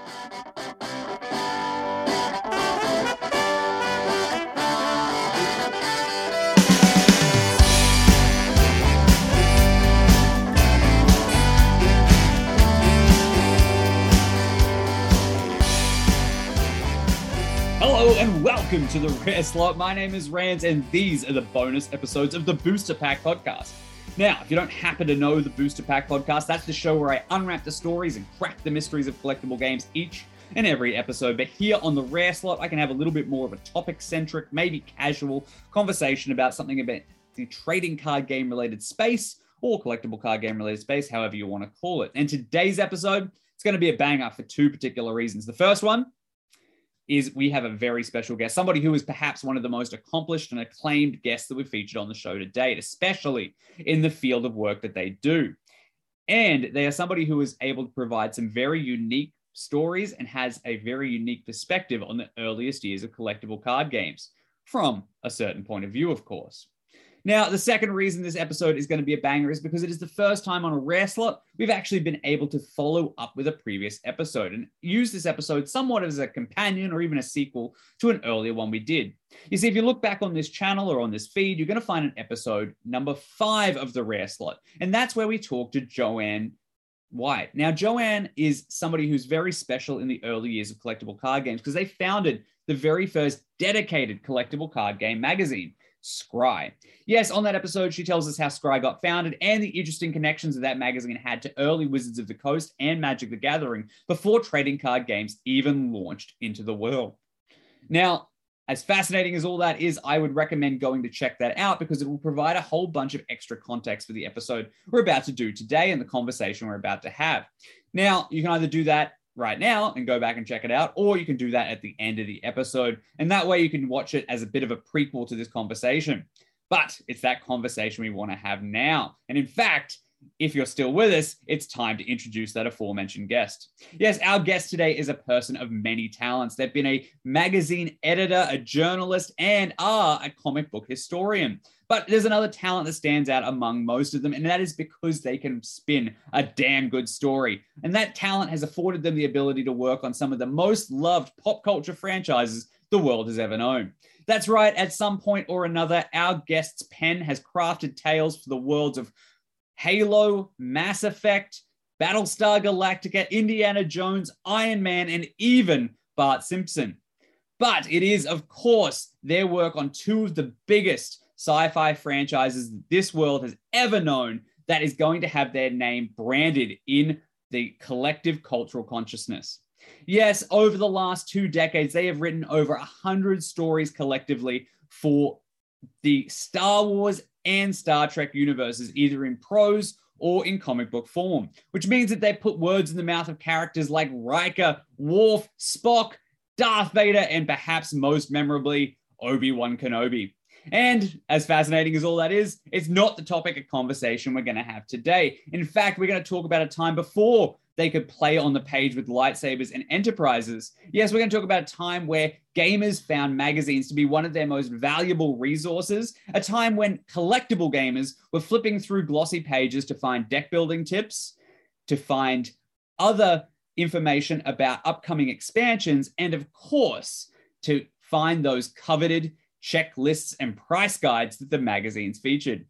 Hello and welcome to the Rare Slot. My name is Rance and these are the bonus episodes of the Booster Pack Podcast. Now, if you don't happen to know the Booster Pack Podcast, that's the show where I unwrap the stories and crack the mysteries of collectible games each and every episode. But here on the Rare Slot, I can have a little bit more of a topic-centric, maybe casual conversation about something about the trading card game related space or collectible card game related space, however you want to call it. And today's episode, it's going to be a banger for two particular reasons. The first one is we have a very special guest, somebody who is perhaps one of the most accomplished and acclaimed guests that we've featured on the show to date, especially in the field of work that they do. And they are somebody who is able to provide some very unique stories and has a very unique perspective on the earliest years of collectible card games, from a certain point of view, of course. Now, the second reason this episode is going to be a banger is because it is the first time on a Rare Slot we've actually been able to follow up with a previous episode and use this episode somewhat as a companion or even a sequel to an earlier one we did. You see, if you look back on this channel or on this feed, you're going to find an episode number 5 of the Rare Slot, and that's where we talk to Joanne White. Now, Joanne is somebody who's very special in the early years of collectible card games because they founded the very first dedicated collectible card game magazine, Scry. Yes, on that episode, she tells us how Scry got founded and the interesting connections that magazine had to early Wizards of the Coast and Magic the Gathering before trading card games even launched into the world. Now, as fascinating as all that is, I would recommend going to check that out because it will provide a whole bunch of extra context for the episode we're about to do today and the conversation we're about to have. Now, you can either do that right now and go back and check it out, or you can do that at the end of the episode. And that way you can watch it as a bit of a prequel to this conversation. But it's that conversation we want to have now. And in fact, if you're still with us, it's time to introduce that aforementioned guest. Yes, our guest today is a person of many talents. They've been a magazine editor, a journalist, and are a comic book historian. But there's another talent that stands out among most of them, and that is because they can spin a damn good story. And that talent has afforded them the ability to work on some of the most loved pop culture franchises the world has ever known. That's right, at some point or another, our guest's pen has crafted tales for the worlds of Halo, Mass Effect, Battlestar Galactica, Indiana Jones, Iron Man, and even Bart Simpson. But it is, of course, their work on two of the biggest sci-fi franchises that this world has ever known that is going to have their name branded in the collective cultural consciousness. Yes, over the last 2 decades, they have written over 100 stories collectively for the Star Wars and Star Trek universes, either in prose or in comic book form, which means that they put words in the mouth of characters like Riker, Worf, Spock, Darth Vader, and perhaps most memorably, Obi-Wan Kenobi. And as fascinating as all that is, it's not the topic of conversation we're going to have today. In fact, we're going to talk about a time before they could play on the page with lightsabers and enterprises. Yes, we're going to talk about a time where gamers found magazines to be one of their most valuable resources, a time when collectible gamers were flipping through glossy pages to find deck building tips, to find other information about upcoming expansions, and of course, to find those coveted checklists and price guides that the magazines featured.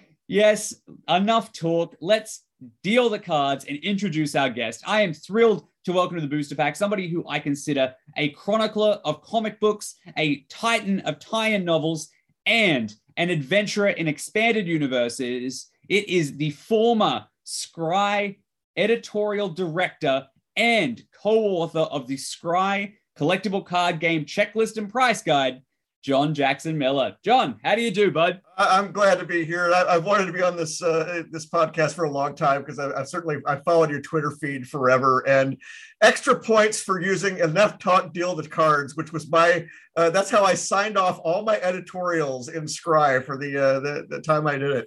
Yes, enough talk. Let's deal the cards and introduce our guest. I am thrilled to welcome to the Booster Pack somebody who I consider a chronicler of comic books, a titan of tie-in novels, and an adventurer in expanded universes. It is the former Scry editorial director and co-author of the Scry collectible card game checklist and price guide, John Jackson Miller. John, how do you do, bud? I'm glad to be here. I've wanted to be on this podcast for a long time because I've followed your Twitter feed forever. And extra points for using enough talk deal the cards, which was that's how I signed off all my editorials in Scry for the time I did it.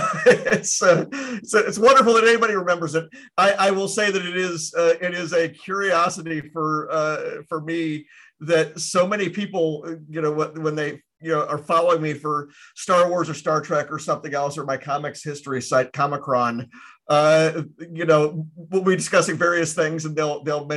It's wonderful that anybody remembers it. I will say that it is a curiosity for me that so many people, when they are following me for Star Wars or Star Trek or something else, or my comics history site Comicron, we'll be discussing various things, and they'll mention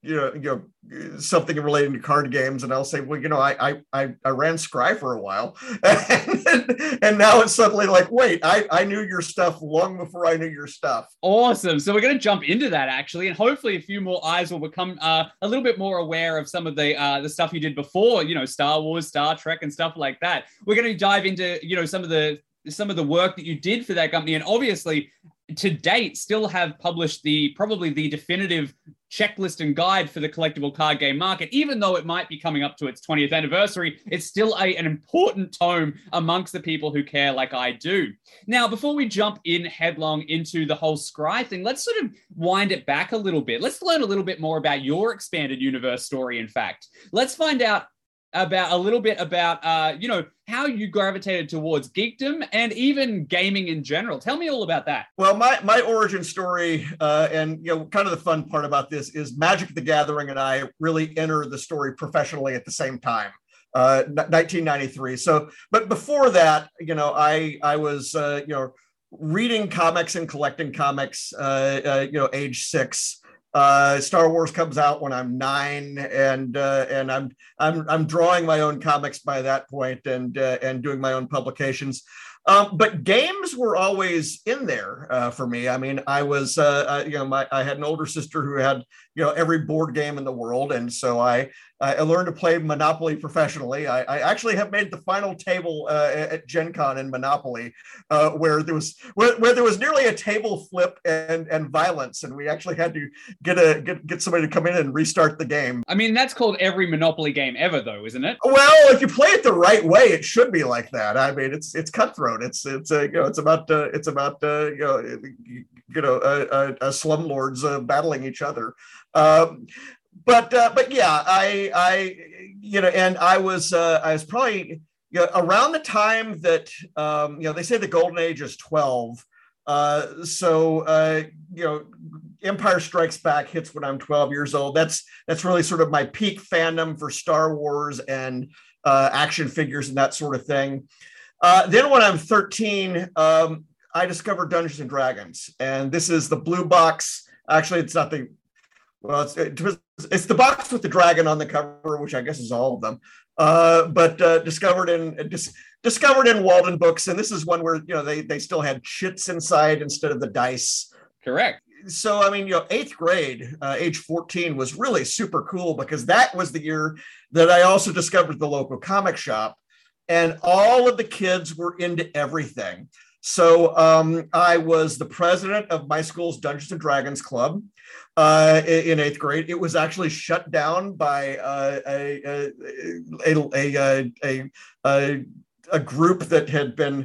something relating to card games, and I'll say, well, I ran Scry for a while, and now it's suddenly like, wait, I knew your stuff long before I knew your stuff. Awesome. So we're going to jump into that actually, and hopefully a few more eyes will become a little bit more aware of some of the stuff you did before, Star Wars, Star Trek, and stuff like that. We're going to dive into some of the work that you did for that company, and obviously to date still have published probably the definitive checklist and guide for the collectible card game market. Even though it might be coming up to its 20th anniversary, it's still an important tome amongst the people who care like I do. Now, before we jump in headlong into the whole Scry thing, let's sort of wind it back a little bit. Let's learn a little bit more about your expanded universe story, in fact. Let's find out a little bit about how you gravitated towards geekdom and even gaming in general. Tell me all about that. Well, my origin story, and kind of the fun part about this is Magic the Gathering and I really enter the story professionally at the same time. 1993. So, but before that, I was reading comics and collecting comics, age 6. Star Wars comes out when I'm 9, and I'm drawing my own comics by that point, and doing my own publications. But games were always in there for me. I mean, I was I had an older sister who had every board game in the world, and so I learned to play Monopoly professionally. I actually have made the final table at Gen Con in Monopoly, where there was nearly a table flip and violence, and we actually had to get somebody to come in and restart the game. I mean, that's called every Monopoly game ever, though, isn't it? Well, if you play it the right way, it should be like that. I mean, it's cutthroat. It's about slumlords battling each other. But yeah, and I was probably around the time that they say the golden age is 12. Empire Strikes Back hits when I'm 12 years old. That's really sort of my peak fandom for Star Wars and action figures and that sort of thing. Then when I'm 13, I discovered Dungeons and Dragons, and this is the blue box. Actually, it's not the it's the box with the dragon on the cover, which I guess is all of them. But discovered in Walden Books, and this is one where they still had chits inside instead of the dice. Correct. So I mean, 8th grade, age 14 was really super cool, because that was the year that I also discovered the local comic shop, and all of the kids were into everything. So I was the president of my school's Dungeons and Dragons club in 8th grade. It was actually shut down by a group that had been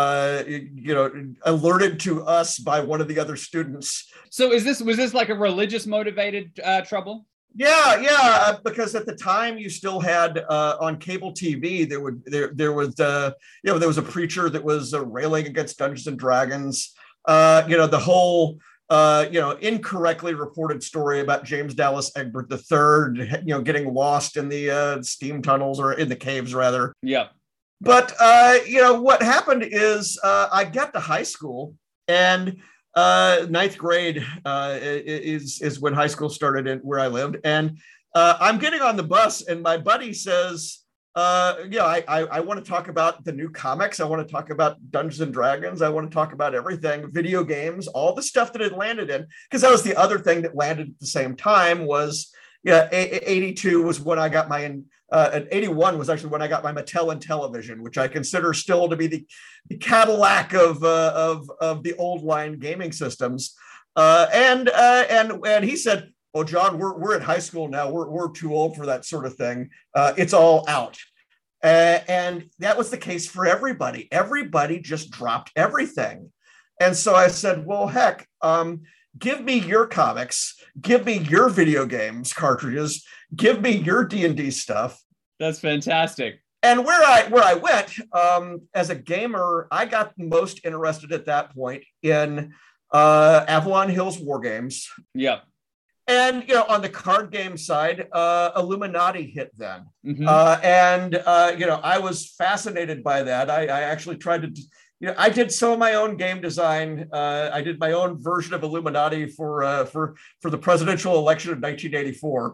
alerted to us by one of the other students. So was this like a religious motivated trouble? Yeah, because at the time you still had on cable TV there was a preacher that was railing against Dungeons and Dragons. The whole incorrectly reported story about James Dallas Egbert III, getting lost in the steam tunnels, or in the caves rather. Yeah. But what happened is I got to high school, and 9th grade is when high school started where I lived. And I'm getting on the bus, and my buddy says, I want to talk about the new comics. I want to talk about Dungeons and Dragons. I want to talk about everything, video games, all the stuff that it landed in. Because that was the other thing that landed at the same time was, 82 was when I got my 81 was actually when I got my Mattel Intellivision, which I consider still to be the Cadillac of the old line gaming systems. And he said, "Well, John, we're in high school now. We're too old for that sort of thing. It's all out." And that was the case for everybody. Everybody just dropped everything. And so I said, "Well, heck, give me your comics, give me your video games cartridges, give me your D&D stuff." That's fantastic. And where I went as a gamer, I got most interested at that point in Avalon Hills War Games. Yep. And on the card game side, Illuminati hit then. Mm-hmm. I was fascinated by that. I actually tried to I did some of my own game design. I did my own version of Illuminati for the presidential election of 1984.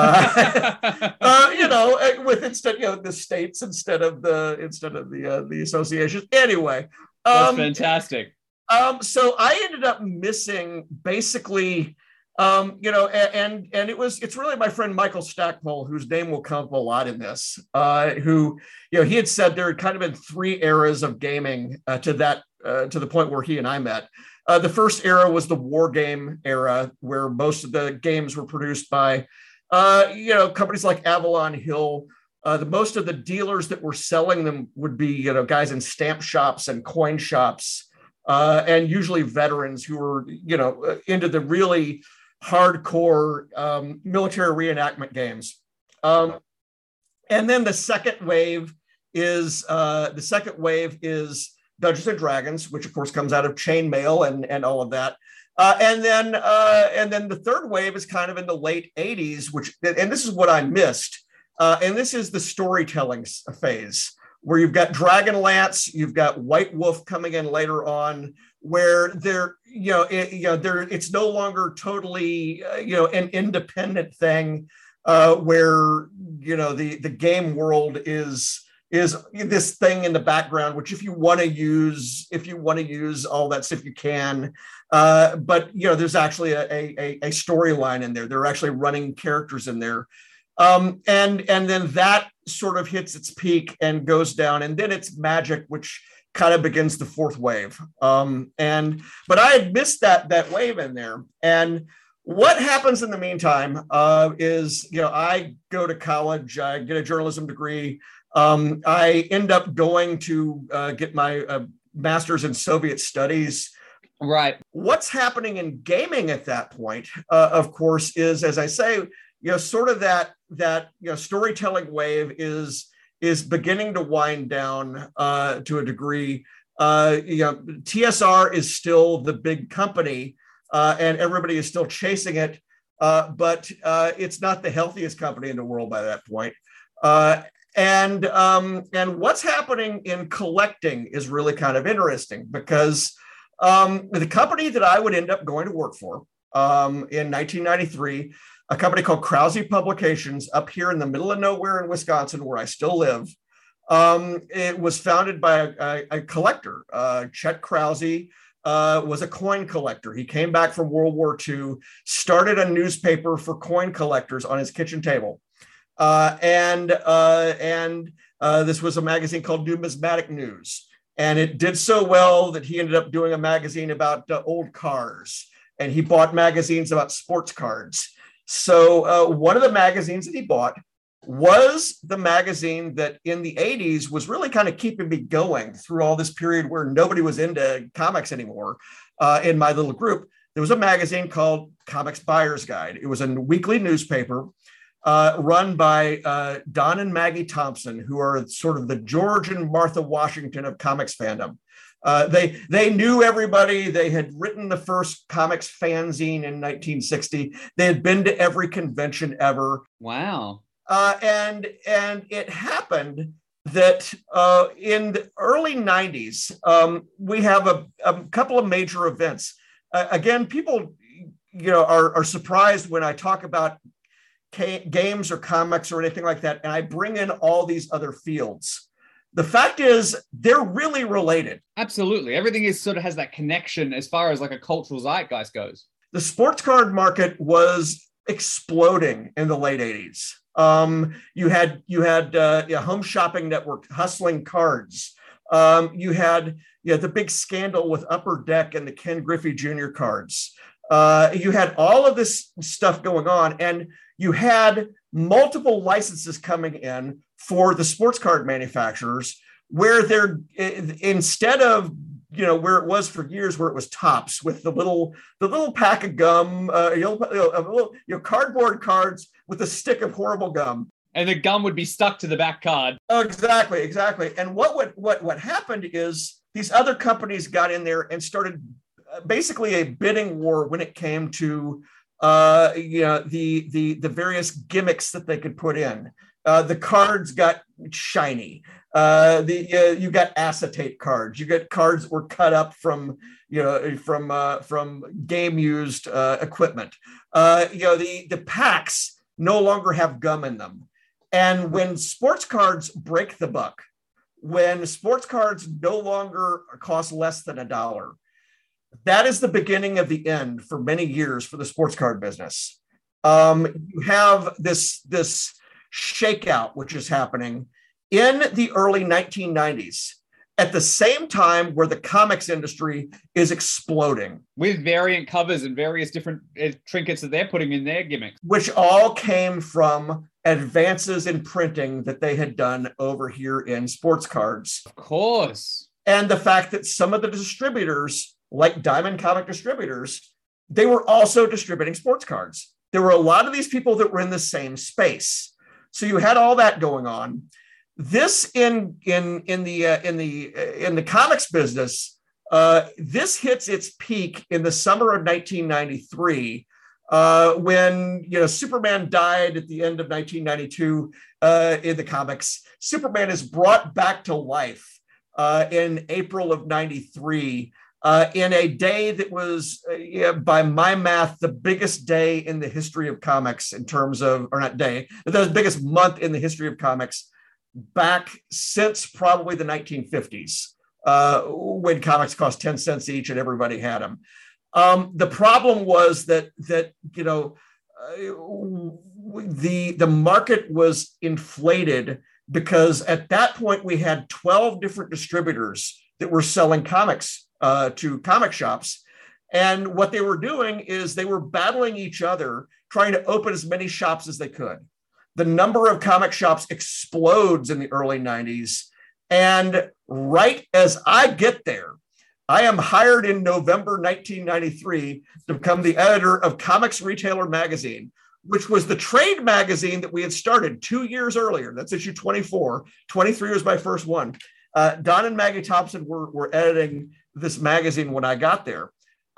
With instead, the states instead of the associations. Anyway, that's fantastic. So I ended up missing basically. It's really my friend Michael Stackpole, whose name will come up a lot in this, who, he had said there had kind of been three eras of gaming to the point where he and I met. The first era was the war game era, where most of the games were produced by, companies like Avalon Hill. Most of the dealers that were selling them would be, guys in stamp shops and coin shops, and usually veterans who were, into the really hardcore military reenactment games. And then the second wave is Dungeons and Dragons, which of course comes out of chainmail and all of that. And then the third wave is kind of in the late 80s, and this is what I missed. And this is the storytelling phase, where you've got Dragonlance, you've got White Wolf coming in later on, where it's no longer totally, an independent thing, where, the game world is this thing in the background, which if you want to use all that stuff, you can, but there's actually a storyline in there. They're actually running characters in there. And then that sort of hits its peak and goes down, and then it's Magic, which kind of begins the fourth wave. But I had missed that wave in there. And what happens in the meantime is, I go to college, I get a journalism degree. I end up going to get my master's in Soviet studies. Right. What's happening in gaming at that point, of course, is, as I say, sort of that storytelling wave is beginning to wind down to a degree. TSR is still the big company, and everybody is still chasing it, but it's not the healthiest company in the world by that point. And what's happening in collecting is really kind of interesting, because the company that I would end up going to work for in 1993, a company called Krause Publications up here in the middle of nowhere in Wisconsin, where I still live. It was founded by a collector. Chet Krause was a coin collector. He came back from World War II, started a newspaper for coin collectors on his kitchen table. And this was a magazine called Numismatic News. And it did so well that he ended up doing a magazine about old cars. And he bought magazines about sports cards. So one of the magazines that he bought was the magazine that in the 80s was really kind of keeping me going through all this period where nobody was into comics anymore. In my little group, there was a magazine called Comics Buyer's Guide. It was a weekly newspaper run by Don and Maggie Thompson, who are sort of the George and Martha Washington of comics fandom. They knew everybody. They had written the first comics fanzine in 1960. They had been to every convention ever. Wow. And it happened that in the early 90s, we have a couple of major events. Again, people are surprised when I talk about games or comics or anything like that, and I bring in all these other fields. The fact is, they're really related. Absolutely. Everything is sort of has that connection as far as like a cultural zeitgeist goes. The sports card market was exploding in the late 80s. You had Home Shopping Network hustling cards. You had the big scandal with Upper Deck and the Ken Griffey Jr. cards. You had all of this stuff going on, and you had multiple licenses coming in for the sports card manufacturers, where they're instead of where it was for years, where it was Topps with the little pack of gum, cardboard cards with a stick of horrible gum, and the gum would be stuck to the back card. Oh, exactly. And what happened is these other companies got in there and started basically a bidding war when it came to the various gimmicks that they could put in. The cards got shiny. You got acetate cards. You got cards that were cut up from game used equipment. The packs no longer have gum in them. And when sports cards break the buck, when sports cards no longer cost less than $1, that is the beginning of the end for many years for the sports card business. You have this shakeout, which is happening in the early 1990s, at the same time where the comics industry is exploding. With variant covers and various different trinkets that they're putting in their gimmicks. Which all came from advances in printing that they had done over here in sports cards. Of course. And the fact that some of the distributors, like Diamond Comic Distributors, they were also distributing sports cards. There were a lot of these people that were in the same space. So you had all that going on. This in the comics business, this hits its peak in the summer of 1993, when Superman died at the end of 1992 in the comics. Superman is brought back to life in April of 93. In a day that was, by my math, the biggest day in the history of comics in terms of, or not day, the biggest month in the history of comics back since probably the 1950s, when comics cost 10 cents each and everybody had them. The problem was that the market was inflated because at that point we had 12 different distributors that were selling comics to comic shops. And what they were doing is they were battling each other, trying to open as many shops as they could. The number of comic shops explodes in the early 90s. And right as I get there, I am hired in November 1993 to become the editor of Comics Retailer Magazine, which was the trade magazine that we had started 2 years earlier. That's issue 24. 23 was my first one. Don and Maggie Thompson were editing this magazine when I got there.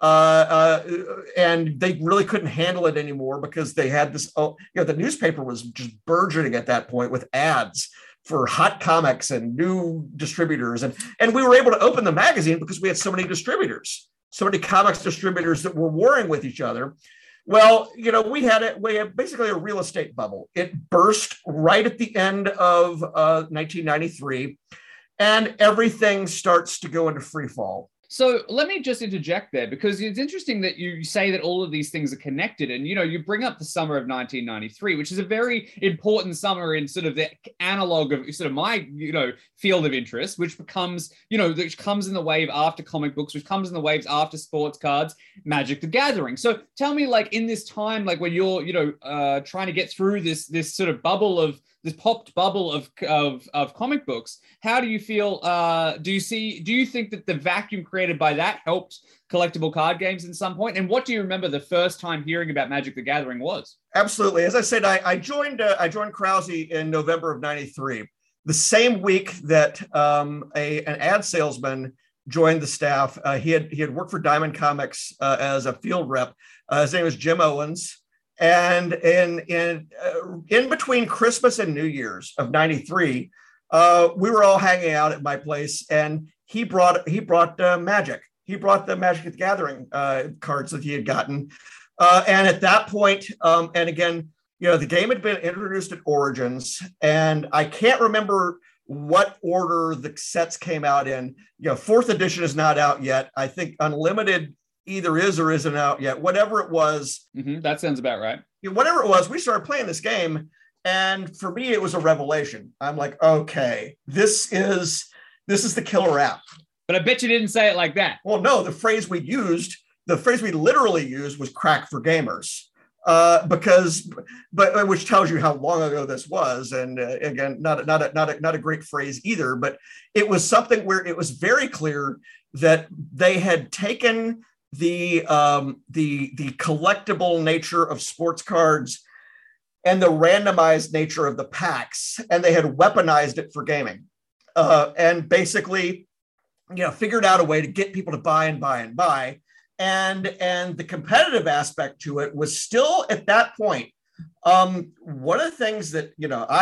And they really couldn't handle it anymore because they had this, the newspaper was just burgeoning at that point with ads for hot comics and new distributors. And we were able to open the magazine because we had so many distributors, so many comics distributors that were warring with each other. Well, we had basically a real estate bubble. It burst right at the end of 1993, and everything starts to go into free fall. So let me just interject there, because it's interesting that you say that all of these things are connected. And, you bring up the summer of 1993, which is a very important summer in sort of the analog of sort of my, field of interest, which becomes, which comes in the wave after comic books, which comes in the waves after sports cards, Magic the Gathering. So tell me, in this time, when you're, trying to get through this sort of bubble of, this popped bubble of comic books, how do you feel? Do you think that the vacuum created by that helped collectible card games in some point? And what do you remember the first time hearing about Magic the Gathering was? Absolutely. As I said, I joined Krause in November of 93, the same week that an ad salesman joined the staff. He had worked for Diamond Comics as a field rep. His name was Jim Owens. And in between Christmas and New Year's of 93, we were all hanging out at my place, and he brought Magic. He brought the Magic the Gathering cards that he had gotten. And at that point, and again, the game had been introduced at Origins, and I can't remember what order the sets came out in. 4th edition is not out yet. I think Unlimited either is or isn't out yet, whatever it was. Mm-hmm, that sounds about right. Whatever it was, we started playing this game. And for me, it was a revelation. I'm like, okay, this is the killer app. But I bet you didn't say it like that. Well, no, the phrase we literally used was crack for gamers. Which tells you how long ago this was. And again, not a great phrase either, but it was something where it was very clear that they had taken the collectible nature of sports cards and the randomized nature of the packs, and they had weaponized it for gaming, and basically, figured out a way to get people to buy and buy and buy. And the competitive aspect to it was still at that point One of the things that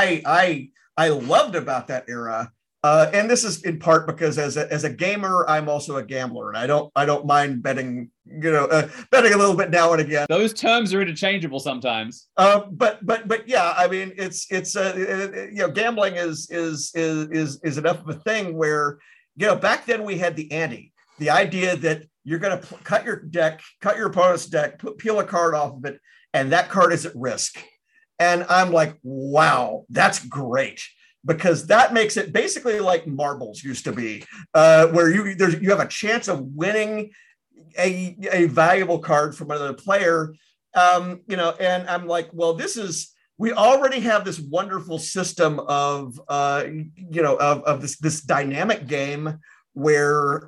I loved about that era, and this is in part because as a gamer, I'm also a gambler, and I don't mind betting, betting a little bit now and again. Those terms are interchangeable sometimes. But yeah, I mean, it's gambling is enough of a thing where, back then we had the ante, the idea that you're going to cut your opponent's deck, peel a card off of it, and that card is at risk. And I'm like, wow, that's great. Because that makes it basically like marbles used to be, where you have a chance of winning a valuable card from another player, and I'm like, well, we already have this wonderful system of this dynamic game where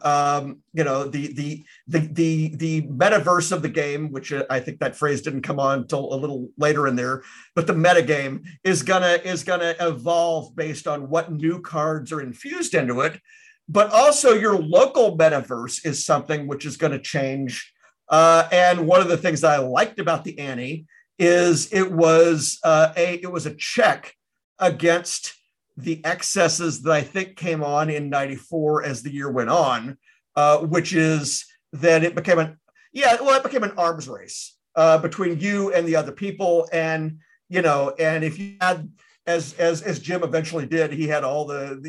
the metaverse of the game, which I think that phrase didn't come on until a little later in there, but the metagame is gonna evolve based on what new cards are infused into it. But also your local metaverse is something which is going to change. And one of the things that I liked about the ante is it was a check against the excesses that I think came on in '94 as the year went on, which is that it became an arms race between you and the other people, and if you had, as Jim eventually did, he had all the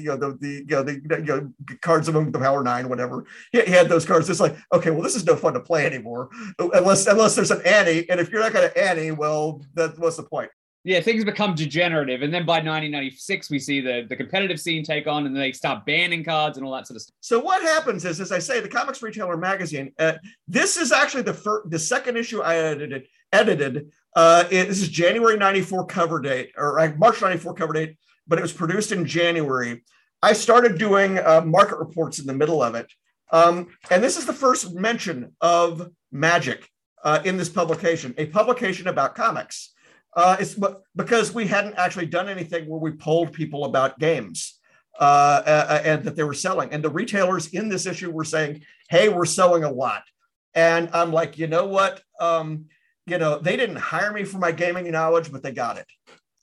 cards of the Power 9, whatever. He had those cards. It's like, okay, well, this is no fun to play anymore unless there's an ante, and if you're not going to ante, well, what's the point? Yeah, things become degenerative. And then by 1996, we see the competitive scene take on, and then they start banning cards and all that sort of stuff. So what happens is, as I say, the Comics Retailer magazine, this is actually the second issue I edited. This is January 94 cover date, or March 94 cover date, but it was produced in January. I started doing market reports in the middle of it. And this is the first mention of Magic in this publication, a publication about comics. It's because we hadn't actually done anything where we polled people about games and that they were selling. And the retailers in this issue were saying, hey, we're selling a lot. And I'm like, you know what? They didn't hire me for my gaming knowledge, but they got it.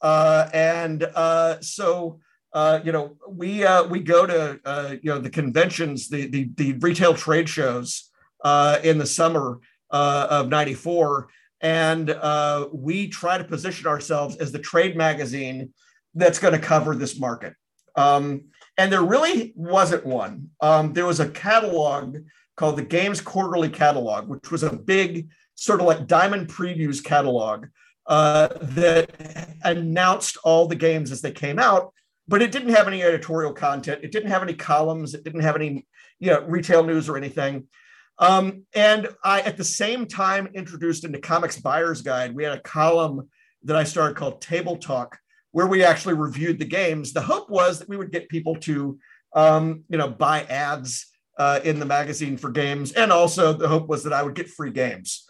So we go to the conventions, the retail trade shows in the summer of '94. And we try to position ourselves as the trade magazine that's going to cover this market. And there really wasn't one. There was a catalog called the Games Quarterly Catalog, which was a big sort of like Diamond Previews catalog that announced all the games as they came out, but it didn't have any editorial content. It didn't have any columns. It didn't have any retail news or anything. And I, at the same time, introduced into Comics Buyer's Guide, we had a column that I started called Table Talk, where we actually reviewed the games. The hope was that we would get people to, buy ads in the magazine for games. And also the hope was that I would get free games.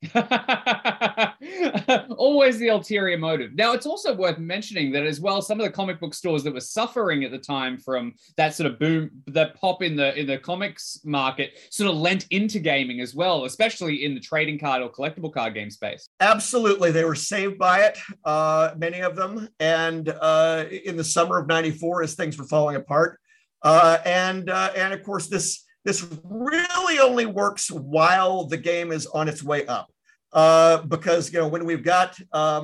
Always the ulterior motive. Now, it's also worth mentioning that as well, some of the comic book stores that were suffering at the time from that sort of boom, that pop in the comics market, sort of lent into gaming as well, especially in the trading card or collectible card game space. Absolutely. They were saved by it, many of them. And in the summer of '94, as things were falling apart. And of course, this really only works while the game is on its way up. Because when we've got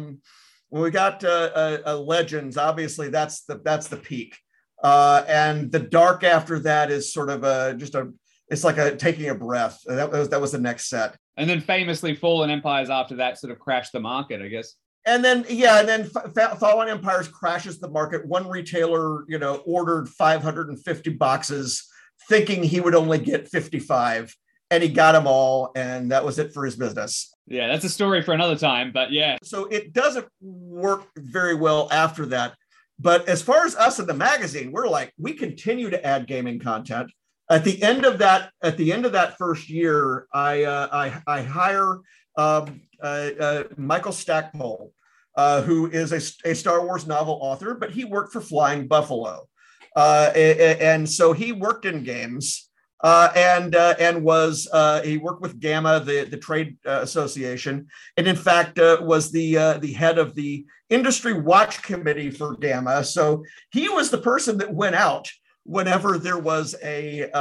Legends, obviously that's the peak, and the dark after that is sort of it's like taking a breath. That was the next set, and then famously Fallen Empires after that sort of crashed the market, I guess. And then Fallen Empires crashes the market. One retailer ordered 550 boxes, thinking he would only get 55. And he got them all, and that was it for his business. Yeah, that's a story for another time, but yeah. So it doesn't work very well after that. But as far as us in the magazine, we continue to add gaming content. At the end of that first year, I hire Michael Stackpole, who is a Star Wars novel author, but he worked for Flying Buffalo, and so he worked in games. and was he worked with GAMA, the trade association, and in fact was the head of the industry watch committee for GAMA. So he was the person that went out whenever there was an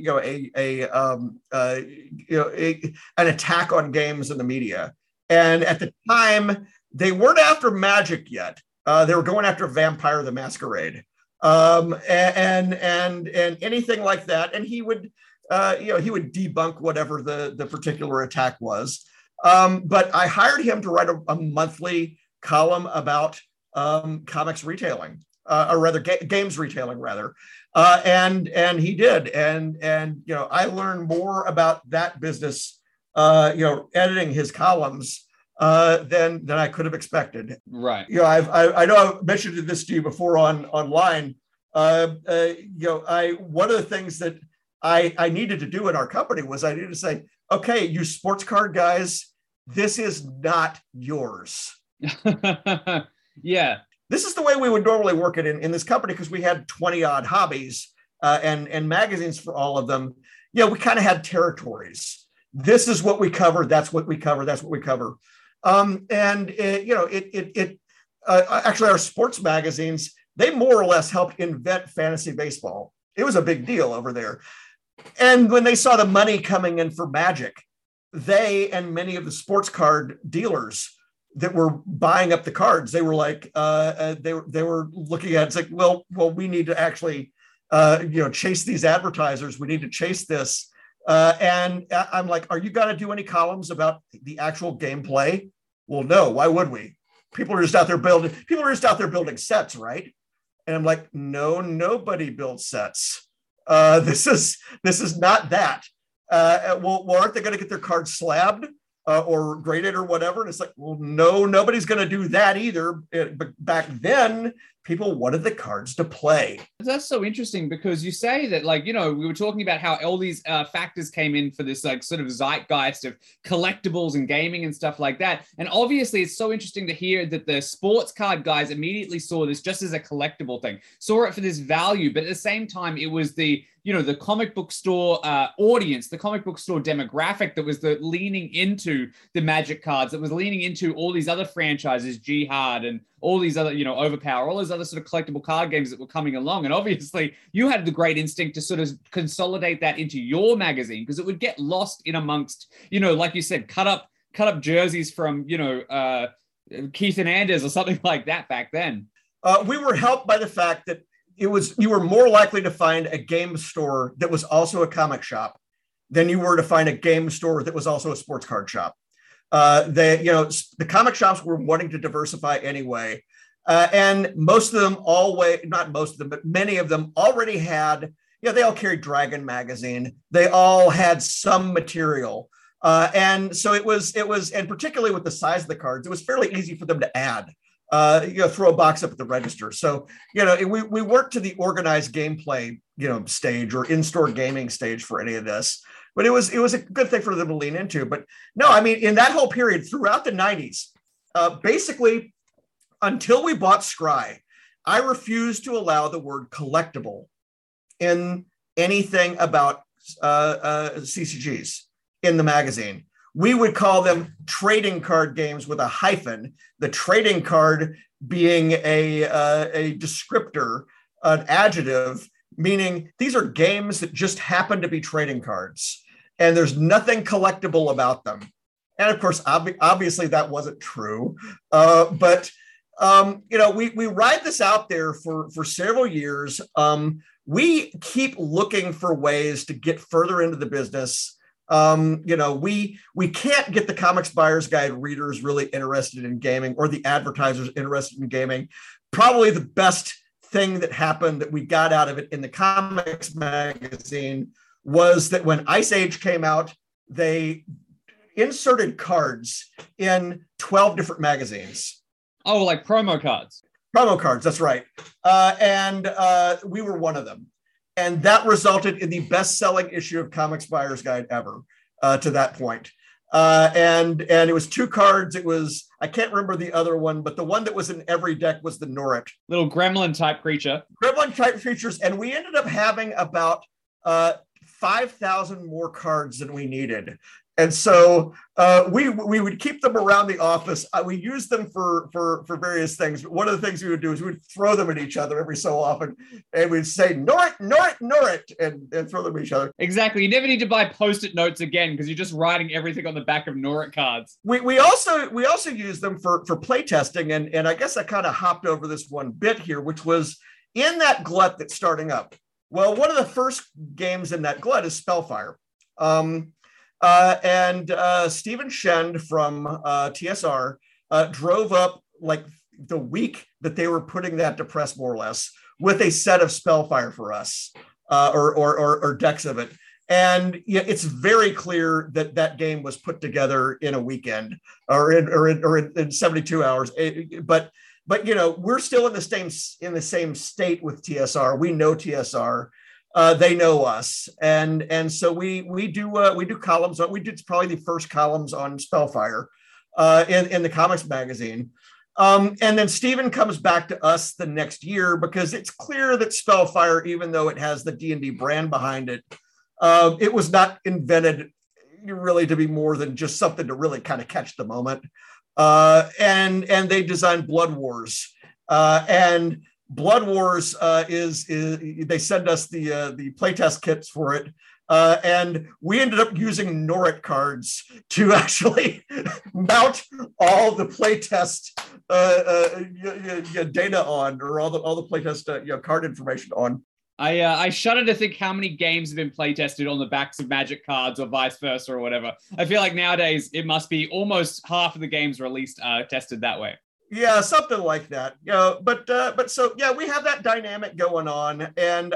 attack on games in the media. And at the time, they weren't after Magic yet. They were going after Vampire the Masquerade, and anything like that. And he would debunk whatever the particular attack was. But I hired him to write a monthly column about comics retailing, or rather games retailing, rather. And he did. And I learned more about that business, editing his columns than I could have expected. Right. I know I've mentioned this to you before online. One of the things that I needed to do in our company was I needed to say, okay, you sports card guys, this is not yours. Yeah. This is the way we would normally work it in this company, because we had 20 odd hobbies and magazines for all of them. We kind of had territories. This is what we cover. That's what we cover. That's what we cover. Actually, our sports magazines, they more or less helped invent fantasy baseball. It was a big deal over there. And when they saw the money coming in for Magic, they and many of the sports card dealers that were buying up the cards, they were like, they were looking at it, it's like, well, we need to actually, chase these advertisers. We need to chase this. And I'm like, are you going to do any columns about the actual gameplay? Well, no, why would we? People are just out there building sets, right? And I'm like, no, nobody builds sets. This is not that. Well, aren't they going to get their cards slabbed or graded or whatever? And it's like, well, no, nobody's going to do that either. But back then, people wanted the cards to play. That's so interesting, because you say that, we were talking about how all these factors came in for this sort of zeitgeist of collectibles and gaming and stuff like that. And obviously it's so interesting to hear that the sports card guys immediately saw this just as a collectible thing, saw it for this value. But at the same time, it was the comic book store audience, the comic book store demographic that was leaning into the Magic cards, that was leaning into all these other franchises, Jihad and all these other, Overpower, all those other sort of collectible card games that were coming along. And obviously you had the great instinct to sort of consolidate that into your magazine, because it would get lost in amongst, like you said, cut up jerseys from, Keith and Anders or something like that back then. We were helped by the fact that you were more likely to find a game store that was also a comic shop than you were to find a game store that was also a sports card shop. The comic shops were wanting to diversify anyway. And most of them not most of them, but many of them already had, they all carried Dragon magazine. They all had some material. And so it was, and particularly with the size of the cards, it was fairly easy for them to add. Throw a box up at the register. So, we weren't to the organized gameplay, stage or in-store gaming stage for any of this, but it was a good thing for them to lean into. But no, I mean, in that whole period throughout the 90s, basically until we bought Scry, I refused to allow the word collectible in anything about CCGs in the magazine. We would call them trading card games with a hyphen, the trading card being a descriptor, an adjective, meaning these are games that just happen to be trading cards and there's nothing collectible about them. And of course, obviously that wasn't true. But we ride this out there for several years. We keep looking for ways to get further into the business. We can't get the Comics Buyer's Guide readers really interested in gaming, or the advertisers interested in gaming. Probably the best thing that happened that we got out of it in the comics magazine was that when Ice Age came out, they inserted cards in 12 different magazines. Oh, like promo cards. Promo cards, that's right. And we were one of them. And that resulted in the best-selling issue of Comics Buyer's Guide ever to that point. And it was 2 cards. It was, I can't remember the other one, but the one that was in every deck was the Norrit. Little gremlin type creature. Gremlin type creatures. And we ended up having about 5,000 more cards than we needed. And so we would keep them around the office. We used them for various things. But one of the things we would do is we'd throw them at each other every so often, and we'd say Norit, and throw them at each other. Exactly. You never need to buy Post-it notes again because you're just writing everything on the back of Norit cards. We also use them for playtesting, and I guess I kind of hopped over this one bit here, which was in that glut that's starting up. Well, one of the first games in that glut is Spellfire. And Stephen Shend from TSR drove up like the week that they were putting that to press, more or less, with a set of Spellfire for us, or decks of it. And yeah, it's very clear that that game was put together in a weekend or in 72 hours. But you know, we're still in the same state with TSR. We know TSR. They know us, and so we do columns. We did probably the first columns on Spellfire in the comics magazine, and then Stephen comes back to us the next year because it's clear that Spellfire, even though it has the D&D brand behind it, it was not invented really to be more than just something to really kind of catch the moment. And they designed Blood Wars, and Blood Wars is they send us the playtest kits for it, and we ended up using Norit cards to actually mount all the playtest data on, or all the playtest card information on. I shudder to think how many games have been playtested on the backs of Magic cards or vice versa or whatever. I feel like nowadays it must be almost half of the games released tested that way. Yeah, something like that. You know, but so yeah, we have that dynamic going on, and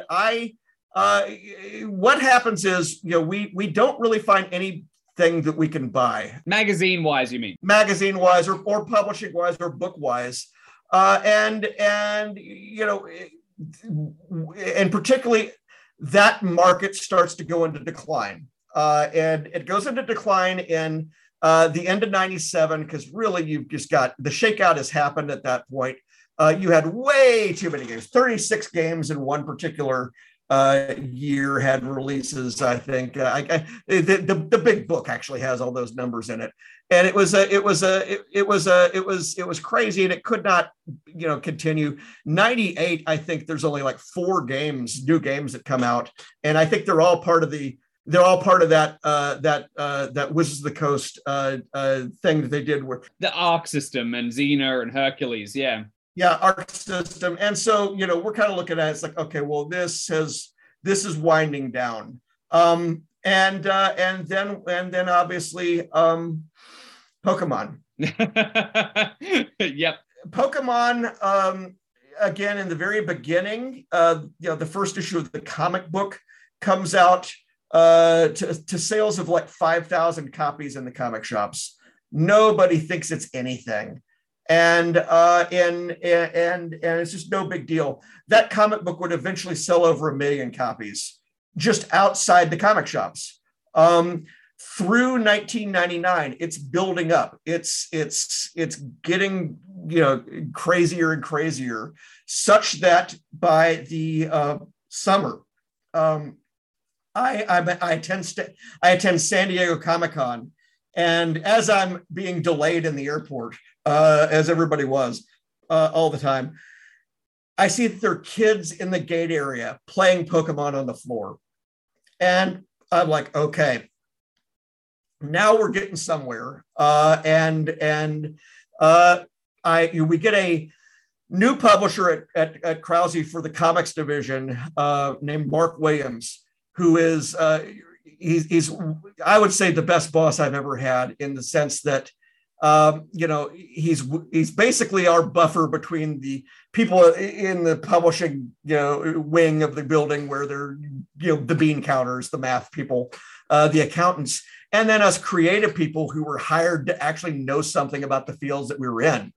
what happens is, you know, we don't really find anything that we can buy. Magazine wise, you mean? Magazine wise, or publishing wise, or book wise, and you know. And particularly that market starts to go into decline, and it goes into decline in the end of 97, because really you've just got the shakeout has happened at that point. You had way too many games. 36 games in one particular year had releases. I think the big book actually has all those numbers in it, and it was crazy, and it could not, you know, continue. 98, I think there's only like 4 new games that come out, and I think they're all part of that Wizards of the Coast thing that they did with the Arc system and Xena and Hercules. Yeah, Arc system. And so, you know, we're kind of looking at it, it's like, okay, well, this is winding down. And then obviously Pokemon. Yep. Pokemon, again, in the very beginning, you know, the first issue of the comic book comes out to sales of like 5,000 copies in the comic shops. Nobody thinks it's anything. And it's just no big deal. That comic book would eventually sell over 1 million copies just outside the comic shops. Through 1999, it's building up. It's getting, you know, crazier and crazier, such that by the summer, I attend San Diego Comic-Con, and as I'm being delayed in the airport, as everybody was all the time, I see that there are kids in the gate area playing Pokemon on the floor. And I'm like, okay, now we're getting somewhere. We get a new publisher at Krause for the comics division named Mark Williams, who is, he's I would say the best boss I've ever had, in the sense that, you know, he's basically our buffer between the people in the publishing, you know, wing of the building, where they're, you know, the bean counters, the math people, the accountants, and then us creative people who were hired to actually know something about the fields that we were in.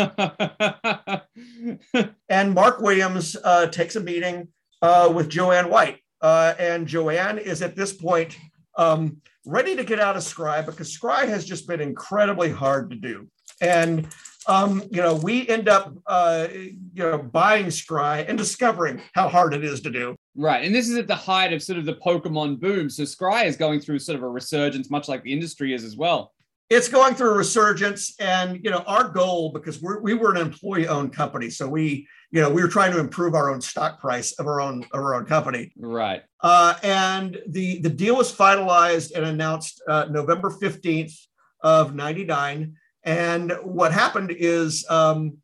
And Mark Williams takes a meeting with Joanne White, and Joanne is at this point ready to get out of Scry, because Scry has just been incredibly hard to do. And, you know, we end up, you know, buying Scry and discovering how hard it is to do. Right. And this is at the height of sort of the Pokemon boom. So Scry is going through sort of a resurgence, much like the industry is as well. It's going through a resurgence, and our goal, because we were an employee-owned company, so we were trying to improve our own stock price of our own company. Right. And the deal was finalized and announced November 15th of '99. And what happened is the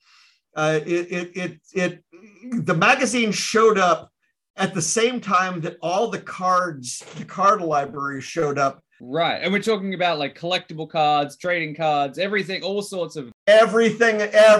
magazine showed up at the same time that all the card library showed up. Right. And we're talking about like collectible cards, trading cards, everything, all sorts of everything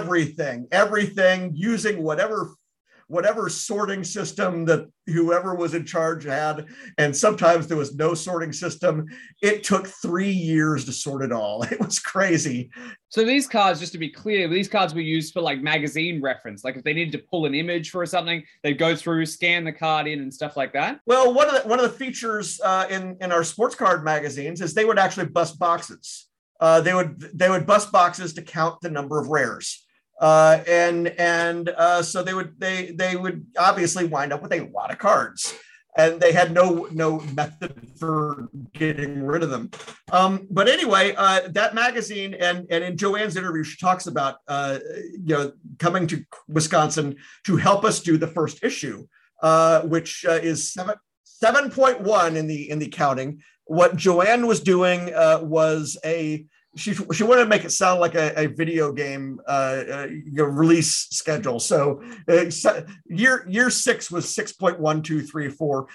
using whatever sorting system that whoever was in charge had. And sometimes there was no sorting system. It took 3 years to sort it all. It was crazy. So these cards, just to be clear, these cards were used for like magazine reference. Like if they needed to pull an image for something, they'd go through, scan the card in and stuff like that. Well, one of the features in our sports card magazines is they would actually bust boxes. They would bust boxes to count the number of rares. So they would obviously wind up with a lot of cards, and they had no method for getting rid of them. But anyway, that magazine, and in Joanne's interview, she talks about coming to Wisconsin to help us do the first issue, which is 7.1 in the counting. What Joanne was doing was she wanted to make it sound like a video game release schedule. So year 6 was 6.1234,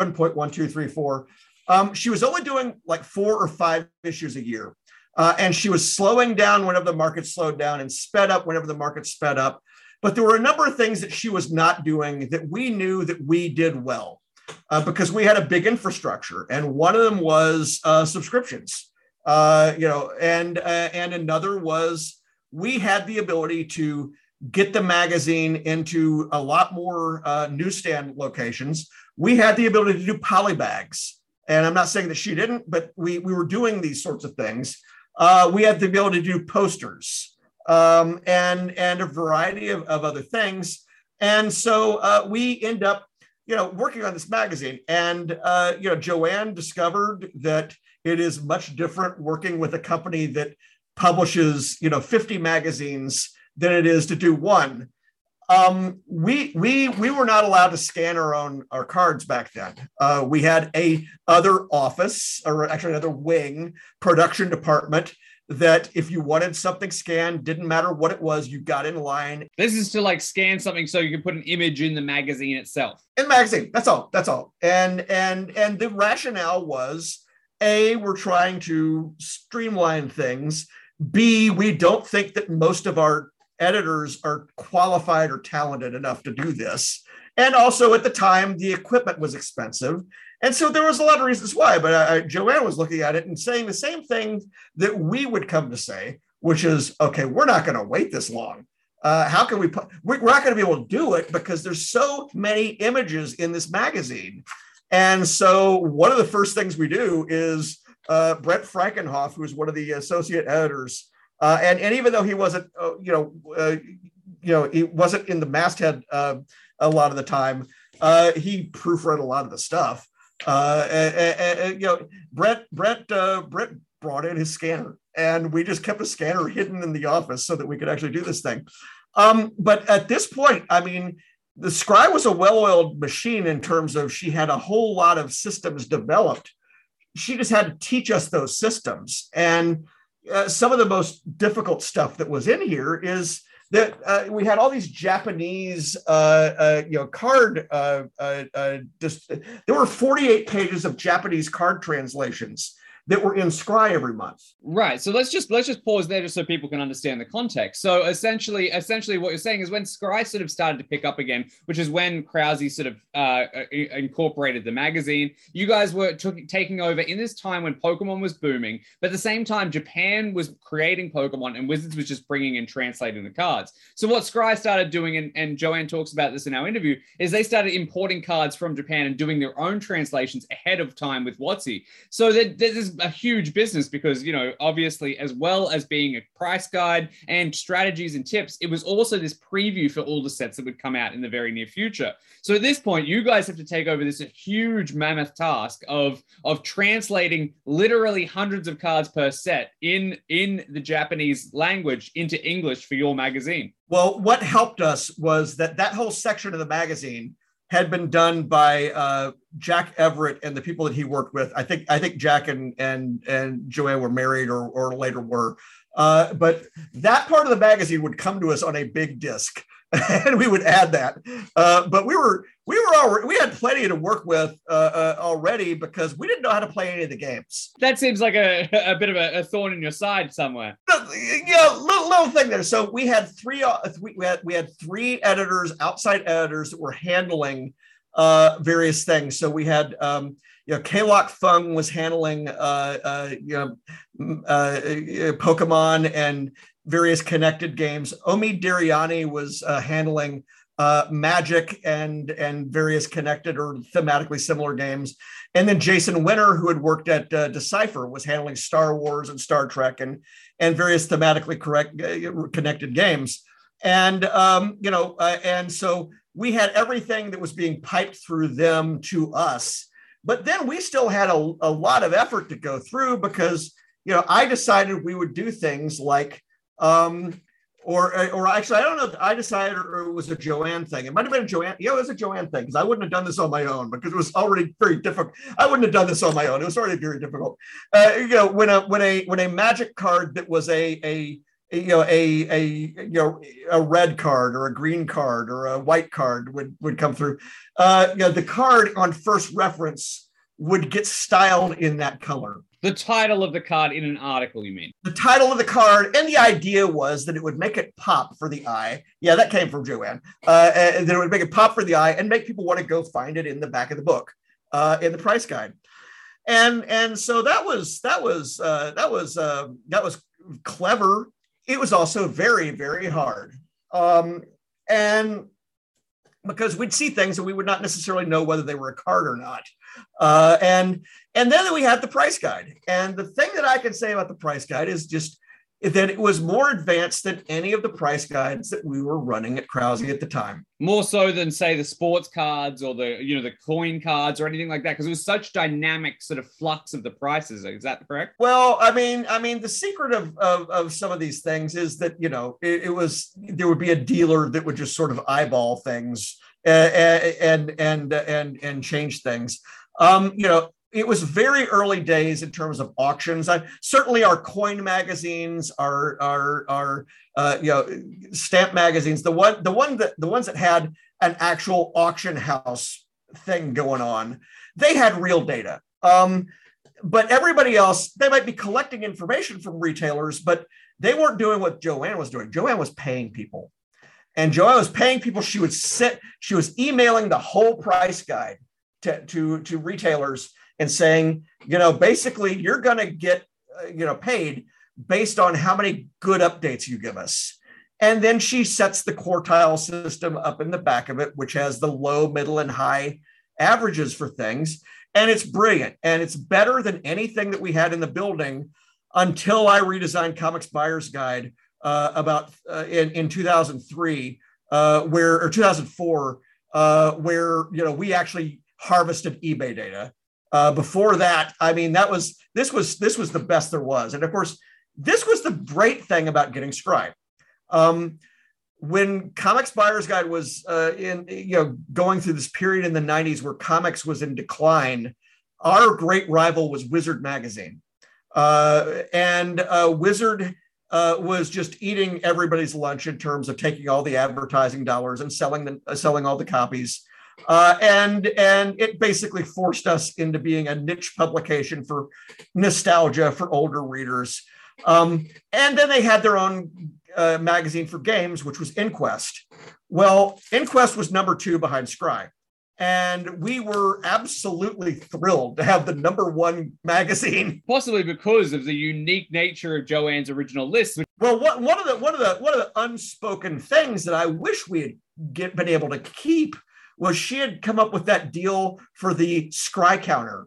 7.1234. She was only doing like 4 or 5 issues a year. And she was slowing down whenever the market slowed down and sped up whenever the market sped up. But there were a number of things that she was not doing that we knew that we did well because we had a big infrastructure. And one of them was subscriptions. And another was we had the ability to get the magazine into a lot more newsstand locations. We had the ability to do polybags. And I'm not saying that she didn't, but we were doing these sorts of things. We had the ability to do posters and a variety of other things. And so we end up, working on this magazine. And, Joanne discovered that it is much different working with a company that publishes, 50 magazines than it is to do one. We were not allowed to scan our cards back then. We had other office, or actually another wing, production department, that if you wanted something scanned, didn't matter what it was, you got in line. This is to like scan something so you can put an image in the magazine itself. In the magazine, that's all. And the rationale was, A, we're trying to streamline things. B, we don't think that most of our editors are qualified or talented enough to do this. And also at the time, the equipment was expensive. And so there was a lot of reasons why, but Joanne was looking at it and saying the same thing that we would come to say, which is, okay, we're not going to wait this long. How can we're not going to be able to do it because there's so many images in this magazine. And so one of the first things we do is Brett Frankenhoff, who's one of the associate editors, and even though he wasn't, he wasn't in the masthead a lot of the time, he proofread a lot of the stuff. Brett brought in his scanner, and we just kept a scanner hidden in the office so that we could actually do this thing. But at this point, I mean, the Scry was a well-oiled machine in terms of she had a whole lot of systems developed. She just had to teach us those systems. And some of the most difficult stuff that was in here is that we had all these Japanese, card. There were 48 pages of Japanese card translations that were in Scry every month. Right. So let's just pause there just so people can understand the context. So essentially what you're saying is when Scry sort of started to pick up again, which is when Krause sort of incorporated the magazine, you guys were taking over in this time when Pokemon was booming, but at the same time, Japan was creating Pokemon and Wizards was just bringing and translating the cards. So what Scry started doing, and Joanne talks about this in our interview, is they started importing cards from Japan and doing their own translations ahead of time with WotC. So there's a huge business because, obviously, as well as being a price guide and strategies and tips, it was also this preview for all the sets that would come out in the very near future. So at this point, you guys have to take over this huge mammoth task of translating literally hundreds of cards per set in the Japanese language into English for your magazine. Well, what helped us was that whole section of the magazine had been done by Jack Everett and the people that he worked with. I think Jack and Joanne were married or later were. But that part of the magazine would come to us on a big disc, and we would add that. But we had plenty to work with already because we didn't know how to play any of the games. That seems like a bit of a thorn in your side somewhere. Little thing there. So we had three editors, outside editors that were handling various things. So we had K-Lock Fung was handling Pokemon and various connected games. Omi Dariani was handling Magic and various connected or thematically similar games. And then Jason Winter, who had worked at Decipher, was handling Star Wars and Star Trek and various thematically connected games. And and so we had everything that was being piped through them to us. But then we still had a lot of effort to go through because I decided we would do things like or actually, I don't know if I decided or it was a Joanne thing. It might have been a Joanne. Yeah, it was a Joanne thing because I wouldn't have done this on my own because it was already very difficult. I wouldn't have done this on my own. It was already very difficult. When a Magic card that was a red card or a green card or a white card would come through, the card on first reference would get styled in that color. The title of the card in an article, you mean? The title of the card, and the idea was that it would make it pop for the eye. Yeah, that came from Joanne. And then it would make it pop for the eye and make people want to go find it in the back of the book, in the price guide. And so that was clever. It was also very, very hard. And because we'd see things and we would not necessarily know whether they were a card or not. And then we had the price guide. And the thing that I can say about the price guide is just that it was more advanced than any of the price guides that we were running at Krause at the time. More so than, say, the sports cards or the coin cards or anything like that, because it was such dynamic sort of flux of the prices. Is that correct? Well, I mean, the secret of some of these things is that, there would be a dealer that would just sort of eyeball things and change things. It was very early days in terms of auctions. Certainly, our coin magazines, our stamp magazines, the ones that had an actual auction house thing going on, they had real data. But everybody else, they might be collecting information from retailers, but they weren't doing what Joanne was doing. Joanne was paying people, and Joanne was paying people. She was emailing the whole price guide to retailers and saying, basically you're going to get, paid based on how many good updates you give us. And then she sets the quartile system up in the back of it, which has the low, middle, and high averages for things. And it's brilliant. And it's better than anything that we had in the building until I redesigned Comics Buyer's Guide in 2003, or 2004, where, we actually harvested eBay data. Before that, I mean, this was the best there was. And of course, this was the great thing about getting Scribe. When Comics Buyer's Guide was going through this period in the 90s where comics was in decline, our great rival was Wizard Magazine. And Wizard was just eating everybody's lunch in terms of taking all the advertising dollars and selling all the copies. And it basically forced us into being a niche publication for nostalgia for older readers. And then they had their own magazine for games, which was Inquest. Well, Inquest was number 2 behind Scry. And we were absolutely thrilled to have the number 1 magazine. Possibly because of the unique nature of Joanne's original list. Well, one of the unspoken things that I wish we had been able to keep was she had come up with that deal for the Scry counter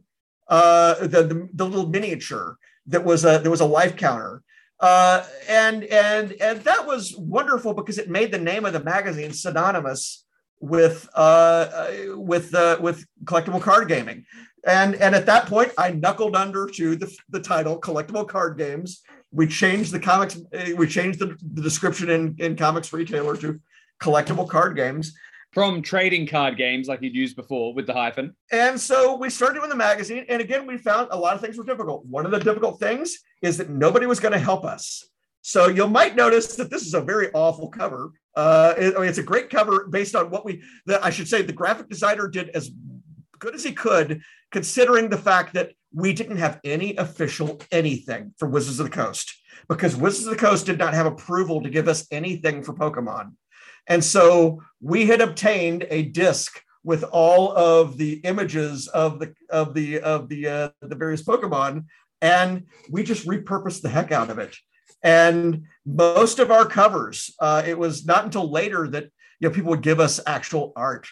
the little miniature that was a life counter. And that was wonderful because it made the name of the magazine synonymous with collectible card gaming. And at that point, I knuckled under to the title Collectible Card Games. We changed the comics. We changed the description in Comics Retailer to Collectible Card Games. From trading card games like you'd used before with the hyphen. And so we started doing the magazine. And again, we found a lot of things were difficult. One of the difficult things is that nobody was going to help us. So you might notice that this is a very awful cover. It's a great cover based on I should say the graphic designer did as good as he could, considering the fact that we didn't have any official anything for Wizards of the Coast, because Wizards of the Coast did not have approval to give us anything for Pokemon. And so we had obtained a disc with all of the images of the various Pokemon, and we just repurposed the heck out of it. And most of our covers, it was not until later that people would give us actual art.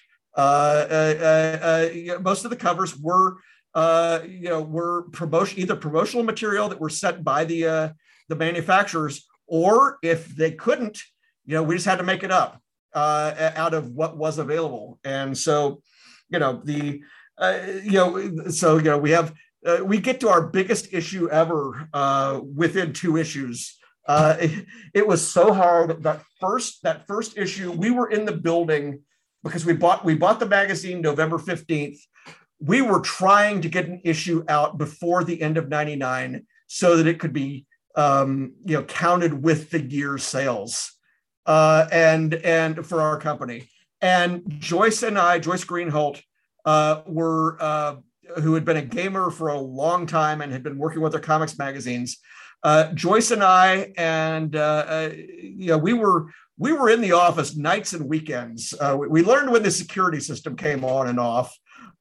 Most of the covers were either promotional material that were set by the manufacturers, or if they couldn't, we just had to make it up out of what was available. And so, we get to our biggest issue ever within 2 issues. It was so hard. That first issue, we were in the building because we bought the magazine November 15th. We were trying to get an issue out before the end of '99 so that it could be counted with the year's sales. And for our company. And Joyce Greenholt, who had been a gamer for a long time and had been working with our comics magazines. Joyce and I, and we were in the office nights and weekends. We learned when the security system came on and off,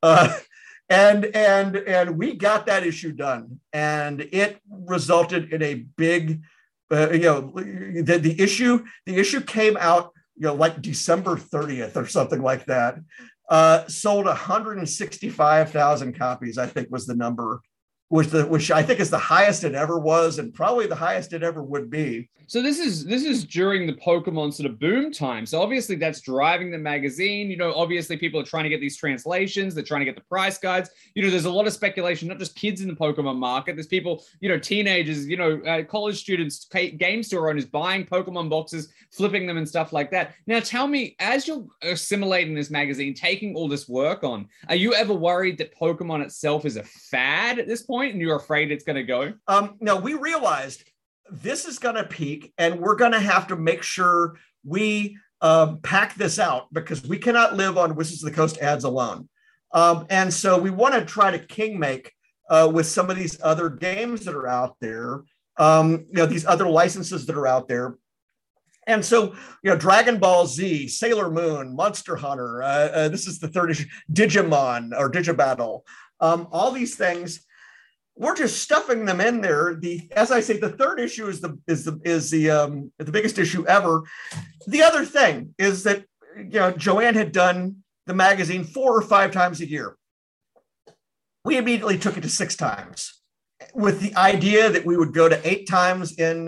and we got that issue done, and it resulted in a big. The issue came out, like December 30th or something like that. Sold 165,000 copies, I think was the number, which I think is the highest it ever was, and probably the highest it ever would be. So this is during the Pokemon sort of boom time. So obviously that's driving the magazine. Obviously people are trying to get these translations. They're trying to get the price guides. There's a lot of speculation, not just kids in the Pokemon market. There's people, teenagers, college students, game store owners buying Pokemon boxes, flipping them and stuff like that. Now tell me, as you're assimilating this magazine, taking all this work on, are you ever worried that Pokemon itself is a fad at this point and you're afraid it's going to go? No, we realized this is going to peak, and we're going to have to make sure we pack this out because we cannot live on Wizards of the Coast ads alone. And so we want to try to king make with some of these other games that are out there, these other licenses that are out there. And so, Dragon Ball Z, Sailor Moon, Monster Hunter, this is the third issue, Digimon or Digibattle, all these things. We're just stuffing them in there. As I say, the third issue is the biggest issue ever. The other thing is that Joanne had done the magazine 4 or 5 times a year. We immediately took it to 6 times, with the idea that we would go to 8 times in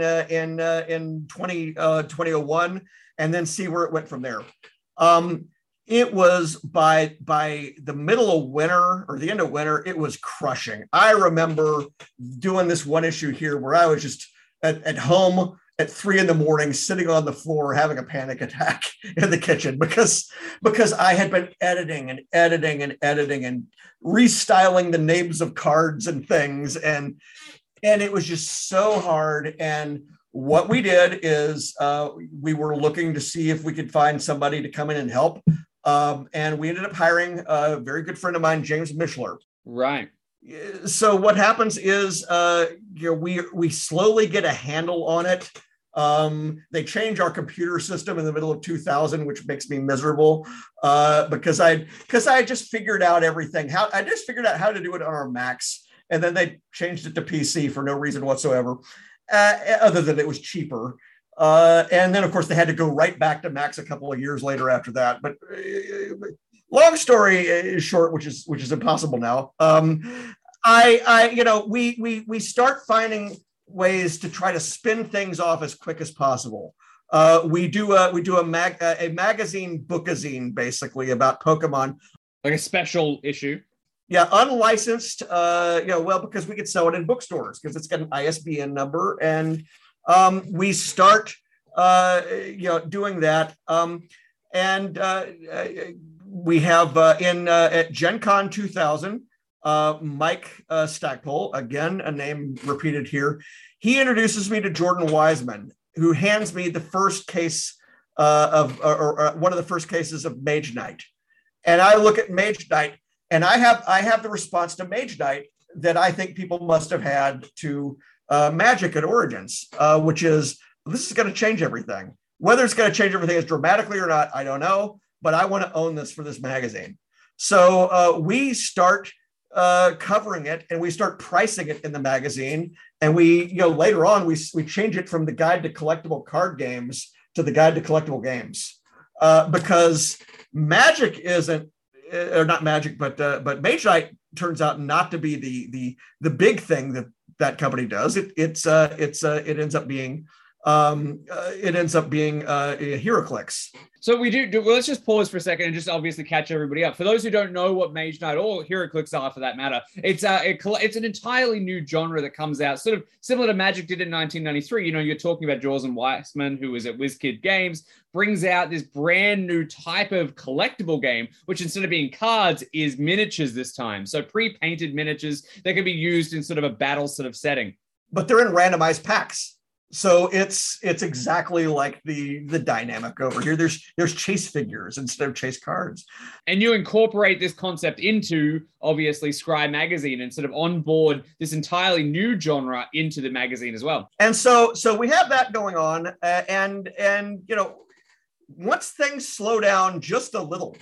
2001, and then see where it went from there. It was by the middle of winter or the end of winter, it was crushing. I remember doing this one issue here where I was just at home at 3 a.m, sitting on the floor, having a panic attack in the kitchen because I had been editing and restyling the names of cards and things. And it was just so hard. And what we did is we were looking to see if we could find somebody to come in and help. And we ended up hiring a very good friend of mine, James Mishler. Right. So what happens is, we slowly get a handle on it. They change our computer system in the middle of 2000, which makes me miserable because I just figured out everything. I just figured out how to do it on our Macs, and then they changed it to PC for no reason whatsoever, other than it was cheaper. And then, of course, they had to go right back to Max a couple of years later after that. But long story is short, which is impossible now. We start finding ways to try to spin things off as quick as possible. We do a magazine bookazine basically about Pokemon, like a special issue. Yeah, unlicensed. Because we could sell it in bookstores because it's got an ISBN number, and we start doing that. We have at Gen Con 2000. Mike Stackpole, again, a name repeated here, he introduces me to Jordan Wiseman, who hands me the first case or one of the first cases of Mage Knight. And I look at Mage Knight, and I have the response to Mage Knight that I think people must have had to Magic at Origins, which is, this is going to change everything. Whether it's going to change everything as dramatically or not, I don't know, but I want to own this for this magazine. So we start covering it, and we start pricing it in the magazine, and we later on we change it from the Guide to Collectible Card Games to the Guide to Collectible Games, because Magic isn't, or not Magic, but Mage Knight turns out not to be the big thing that company does. It ends up being HeroClix. So we do. Well, let's just pause for a second and just obviously catch everybody up. For those who don't know what Mage Knight or HeroClix are, for that matter, it's an entirely new genre that comes out, sort of similar to Magic did in 1993. You're talking about Jordan Wiseman, who was at WizKid Games, brings out this brand new type of collectible game, which instead of being cards is miniatures this time. So pre-painted miniatures that can be used in sort of a battle sort of setting. But they're in randomized packs. So it's exactly like the dynamic over here. There's chase figures instead of chase cards. And you incorporate this concept into, obviously, Scry Magazine and sort of onboard this entirely new genre into the magazine as well. And so we have that going on. And once things slow down just a little,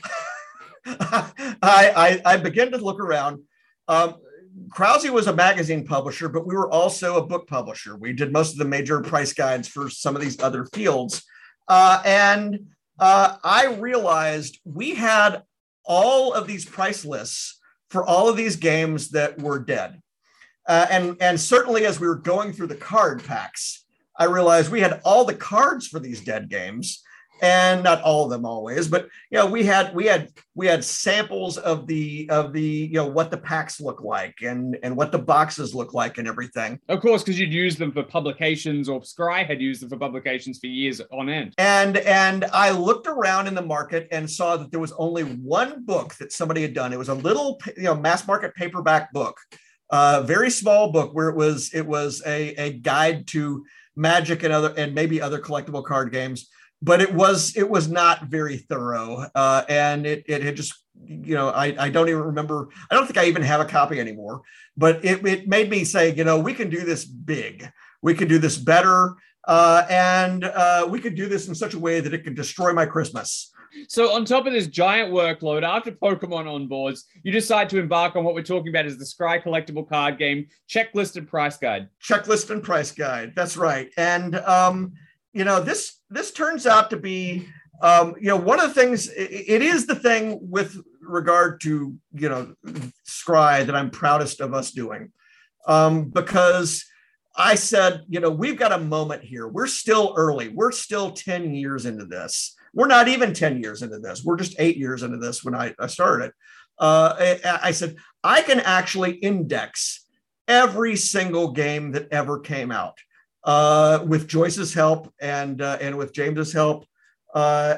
I begin to look around. Krause was a magazine publisher, but we were also a book publisher. We did most of the major price guides for some of these other fields. I realized we had all of these price lists for all of these games that were dead. And certainly as we were going through the card packs, I realized we had all the cards for these dead games. And not all of them always, but we had samples of the what the packs look like and what the boxes look like and everything. Of course, because you'd use them for publications, or Scry had used them for publications for years on end. And I looked around in the market and saw that there was only one book that somebody had done. It was a little mass market paperback book, very small book where it was a guide to Magic and maybe other collectible card games. But it was not very thorough, and it had just, I don't even remember. I don't think I even have a copy anymore. But it made me say, we can do this big, we can do this better, and we could do this in such a way that it could destroy my Christmas. So on top of this giant workload, after Pokemon onboards, you decide to embark on what we're talking about as the Scry collectible card game checklist and price guide. Checklist and price guide. That's right, and this turns out to be, one of the things, it is the thing with regard to, Scry that I'm proudest of us doing, because I said, we've got a moment here. We're still early. We're still 10 years into this. We're not even 10 years into this. We're just 8 years into this when I started. I said, I can actually index every single game that ever came out. With Joyce's help and with James's help, I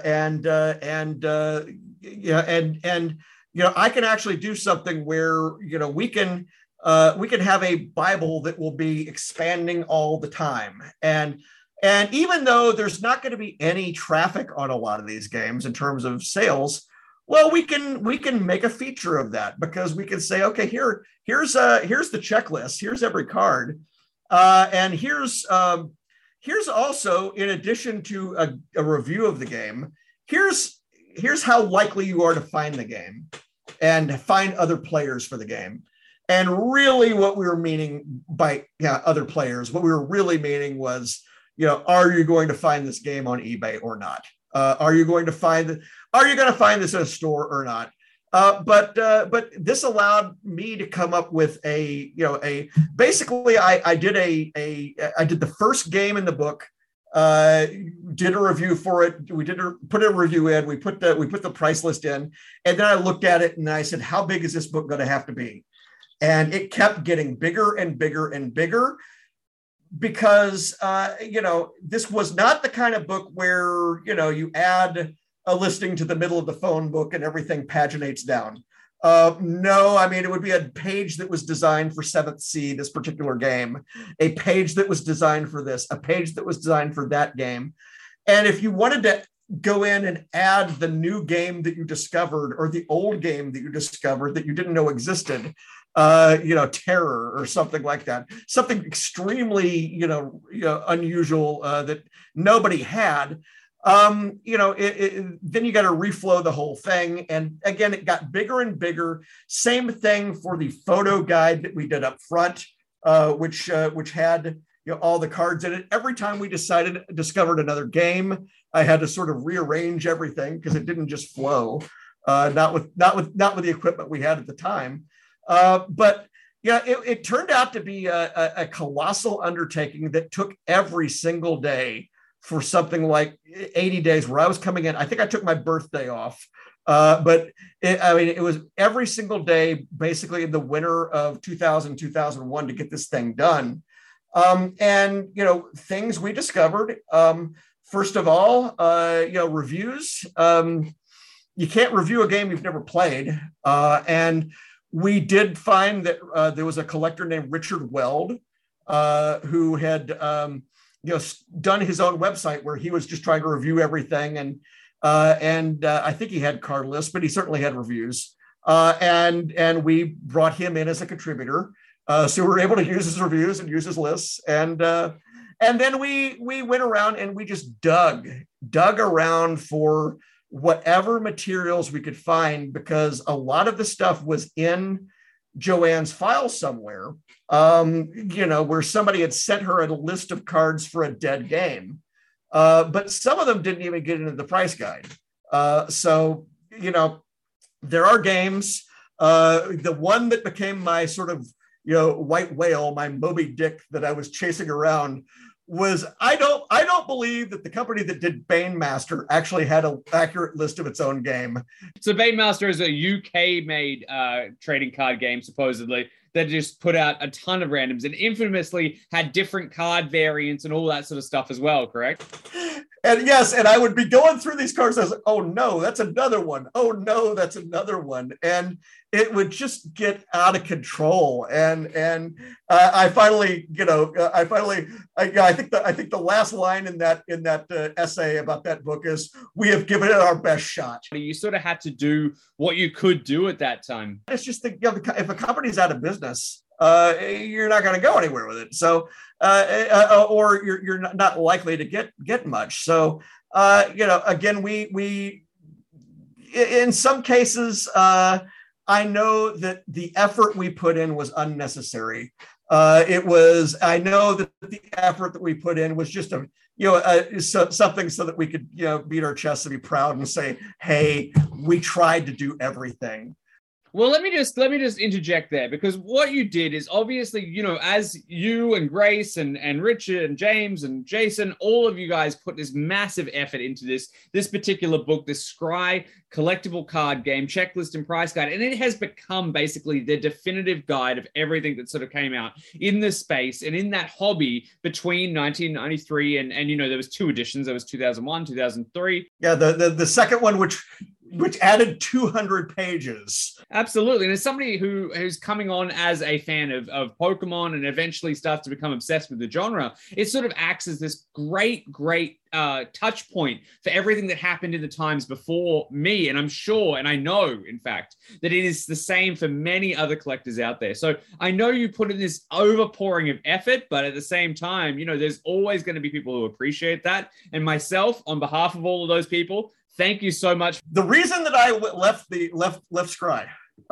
can actually do something where we can have a Bible that will be expanding all the time, and even though there's not going to be any traffic on a lot of these games in terms of sales, well, we can make a feature of that, because we can say, okay, here's the checklist, here's every card. And here's also, in addition to a review of the game, here's how likely you are to find the game and find other players for the game. And really what we were meaning by other players, what we were really meaning was, are you going to find this game on eBay or not? Are you going to find this in a store or not? But this allowed me to come up with basically I did the first game in the book, did a review for it. We put a review in, we put the price list in, and then I looked at it and I said, how big is this book going to have to be? And it kept getting bigger and bigger and bigger, because this was not the kind of book where you add a listing to the middle of the phone book and everything paginates down. No, I mean, it would be a page that was designed for 7th Sea, this particular game, a page that was designed for this, a page that was designed for that game. And if you wanted to go in and add the new game that you discovered or the old game that you discovered that you didn't know existed, terror or something like that, something extremely, unusual that nobody had, then you got to reflow the whole thing. And again, it got bigger and bigger. Same thing for the photo guide that we did up front, which had all the cards in it. Every time we discovered another game, I had to sort of rearrange everything because it didn't just flow. Not with the equipment we had at the time. But yeah, it turned out to be a colossal undertaking that took every single day for something like 80 days, where I was coming in. I think I took my birthday off, but it was every single day, basically in the winter of 2001 to get this thing done. And things we discovered. First of all, reviews. You can't review a game you've never played, and we did find that there was a collector named Richard Weld who had done his own website where he was just trying to review everything, and I think he had card lists, but he certainly had reviews. And we brought him in as a contributor, so we were able to use his reviews and use his lists, and then we went around and we just dug around for whatever materials we could find, because a lot of the stuff was in Joanne's file somewhere, where somebody had sent her a list of cards for a dead game. But some of them didn't even get into the price guide. So there are games. The one that became my sort of, white whale, my Moby Dick that I was chasing around was, I don't believe that the company that did Banemaster actually had an accurate list of its own game. So Banemaster is a UK-made trading card game, supposedly, that just put out a ton of randoms and infamously had different card variants and all that sort of stuff as well, correct? And yes, and I would be going through these cards. I was like, oh no, that's another one. Oh no, that's another one. And it would just get out of control. And I finally, I think the last line in that essay about that book is, we have given it our best shot. You sort of had to do what you could do at that time. It's just if a company's out of business, you're not going to go anywhere with it. So, or you're not likely to get much. So, again, we in some cases, I know that the effort we put in was unnecessary. I know that the effort that we put in was just something so that we could, beat our chests and be proud and say, hey, we tried to do everything. Well, let me just interject there, because what you did is obviously, as you and Grace and Richard and James and Jason, all of you guys put this massive effort into this particular book, this Scry collectible card game, checklist and price guide. And it has become basically the definitive guide of everything that sort of came out in this space and in that hobby between 1993 and there was 2 editions. There was 2001, 2003. Yeah, the second one, which added 200 pages. Absolutely. And as somebody who's coming on as a fan of Pokemon and eventually starts to become obsessed with the genre, it sort of acts as this great touch point for everything that happened in the times before me. And I'm sure, and I know, in fact, that it is the same for many other collectors out there. So I know you put in this overpouring of effort, but at the same time, there's always going to be people who appreciate that. And myself, on behalf of all of those people, thank you so much. The reason that I left Scry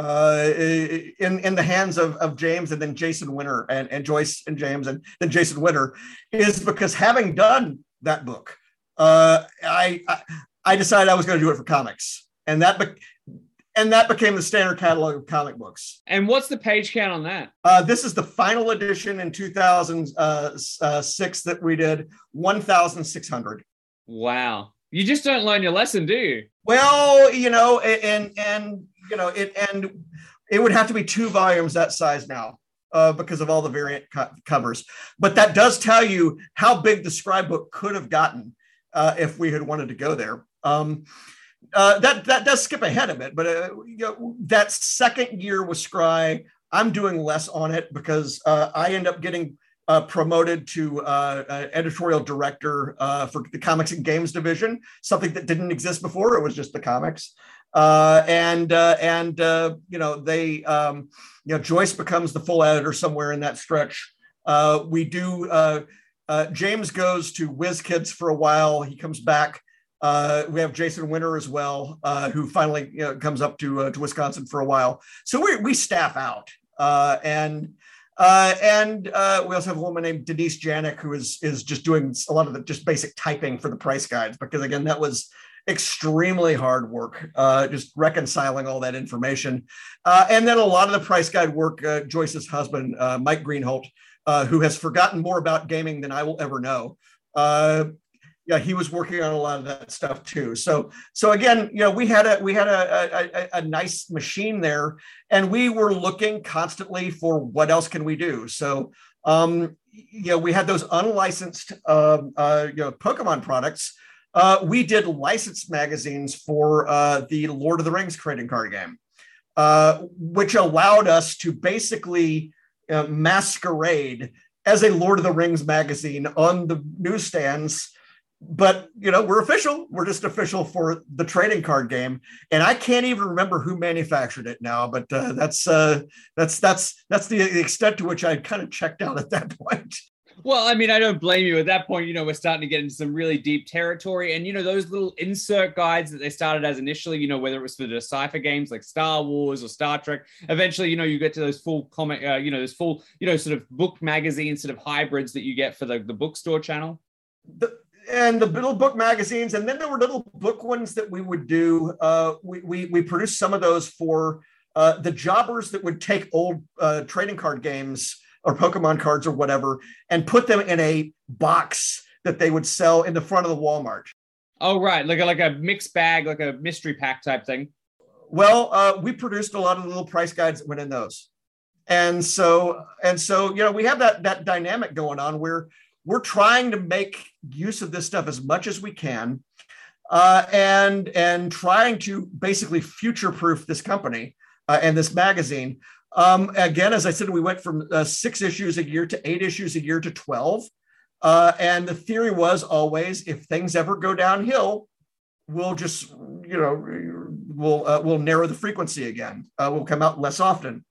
in the hands of James and then Jason Winter and Joyce and James and then Jason Winter is because, having done that book, I decided I was going to do it for comics, and that And that became the standard catalog of comic books. And what's the page count on that? This is the final edition in 2006 that we did, 1,600. Wow. You just don't learn your lesson, do you? Well, and it would have to be 2 volumes that size now because of all the variant covers. But that does tell you how big the Scry book could have gotten if we had wanted to go there. That does skip ahead a bit, but that second year with Scry, I'm doing less on it because I end up getting promoted to editorial director for the comics and games division, something that didn't exist before. It was just the comics. Joyce becomes the full editor somewhere in that stretch. James goes to WizKids for a while. He comes back. We have Jason Winter as well, who finally comes up to Wisconsin for a while. So we staff out, and we also have a woman named Denise Janik who is just doing a lot of the just basic typing for the price guides, because again, that was extremely hard work, just reconciling all that information. And then a lot of the price guide work, Joyce's husband, Mike Greenholt, who has forgotten more about gaming than I will ever know. He was working on a lot of that stuff too. So again, we had a nice machine there, and we were looking constantly for what else can we do. So we had those unlicensed Pokemon products. We did licensed magazines for the Lord of the Rings trading card game, which allowed us to basically masquerade as a Lord of the Rings magazine on the newsstands. But we're official. We're just official for the trading card game, and I can't even remember who manufactured it now. But that's the extent to which I kind of checked out at that point. Well, I mean, I don't blame you. At that point, we're starting to get into some really deep territory. And, those little insert guides that they started as initially, whether it was for the Decipher games like Star Wars or Star Trek, eventually, you get to those full comic, those full, sort of book magazine sort of hybrids that you get for the bookstore channel. And the little book magazines, and then there were little book ones that we would do. We produced some of those for the jobbers that would take old trading card games or Pokemon cards or whatever and put them in a box that they would sell in the front of the Walmart. Oh, right. Like a mixed bag, like a mystery pack type thing. Well, we produced a lot of the little price guides that went in those. And so, we have that dynamic going on where we're trying to make use of this stuff as much as we can, and trying to basically future-proof this company and this magazine. Again, as I said, we went from 6 issues a year to 8 issues a year to 12. And the theory was always, if things ever go downhill, we'll just, we'll narrow the frequency again. We'll come out less often.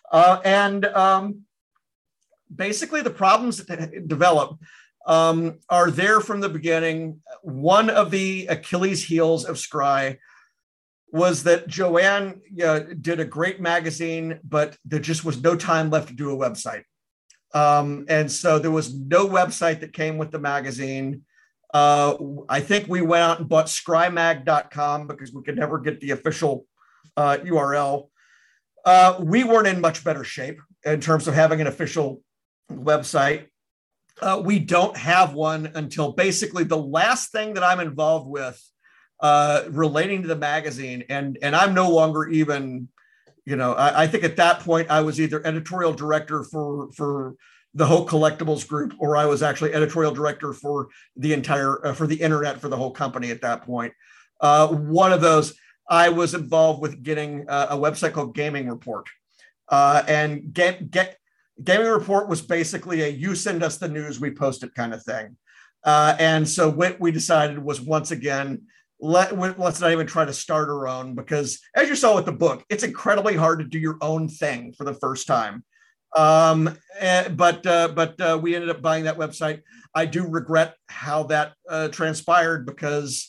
Basically, the problems that develop are there from the beginning. One of the Achilles heels of Scry was that Joanne did a great magazine, but there just was no time left to do a website. And so there was no website that came with the magazine. I think we went out and bought scrymag.com because we could never get the official URL. We weren't in much better shape in terms of having an official website. We don't have one until basically the last thing that I'm involved with relating to the magazine. And I'm no longer even, I think at that point I was either editorial director for the whole collectibles group, or I was actually editorial director for the entire, for the internet for the whole company at that point. One of those, I was involved with getting a website called Gaming Report. And Gaming Report was basically a you send us the news, we post it kind of thing. And so what we decided was, once again, let's not even try to start our own, because as you saw with the book, it's incredibly hard to do your own thing for the first time. But we ended up buying that website. I do regret how that transpired, because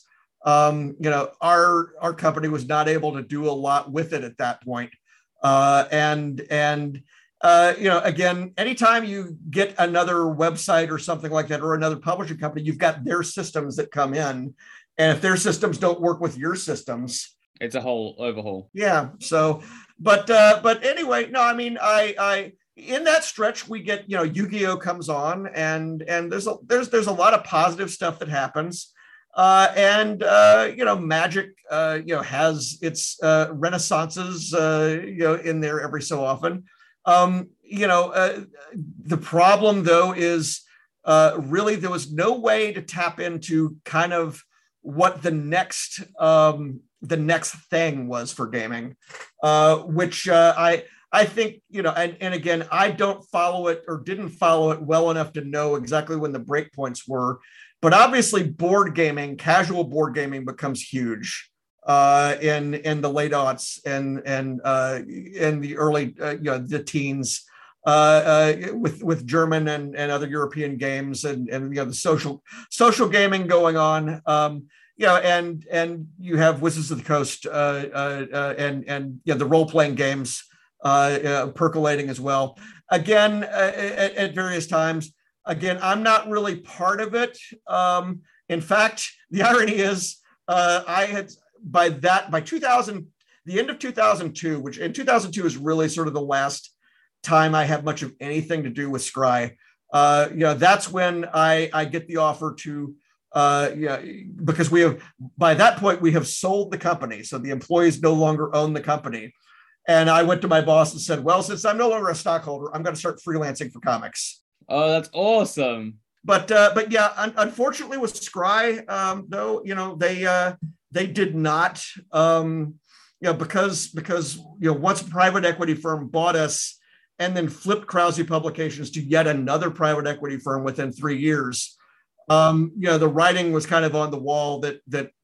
our company was not able to do a lot with it at that point. Again, anytime you get another website or something like that, or another publishing company, you've got their systems that come in. And if their systems don't work with your systems, It's a whole overhaul. Yeah. So, but anyway, no, I mean, I in that stretch we get, Yu-Gi-Oh comes on, and there's a lot of positive stuff that happens. And Magic, has its renaissances, in there every so often. The problem though is really there was no way to tap into kind of what the next thing was for gaming, which I think, and again, I don't follow it or didn't follow it well enough to know exactly when the breakpoints were, but obviously casual board gaming becomes huge in the late aughts and in the early, the teens, with German and other European games and the social gaming going on. And you have Wizards of the Coast and the role playing games percolating as well. Again, at various times. Again, I'm not really part of it. In fact, the irony is, I had by 2000, the end of 2002, which in 2002 is really sort of the last time I have much of anything to do with Scry. That's when I get the offer to. Because by that point we have sold the company, so the employees no longer own the company. And I went to my boss and said, well, since I'm no longer a stockholder, I'm going to start freelancing for comics. Oh, that's awesome. But yeah, unfortunately with Scry, though, they did not, because once a private equity firm bought us and then flipped Krause Publications to yet another private equity firm within 3 years. The writing was kind of on the wall that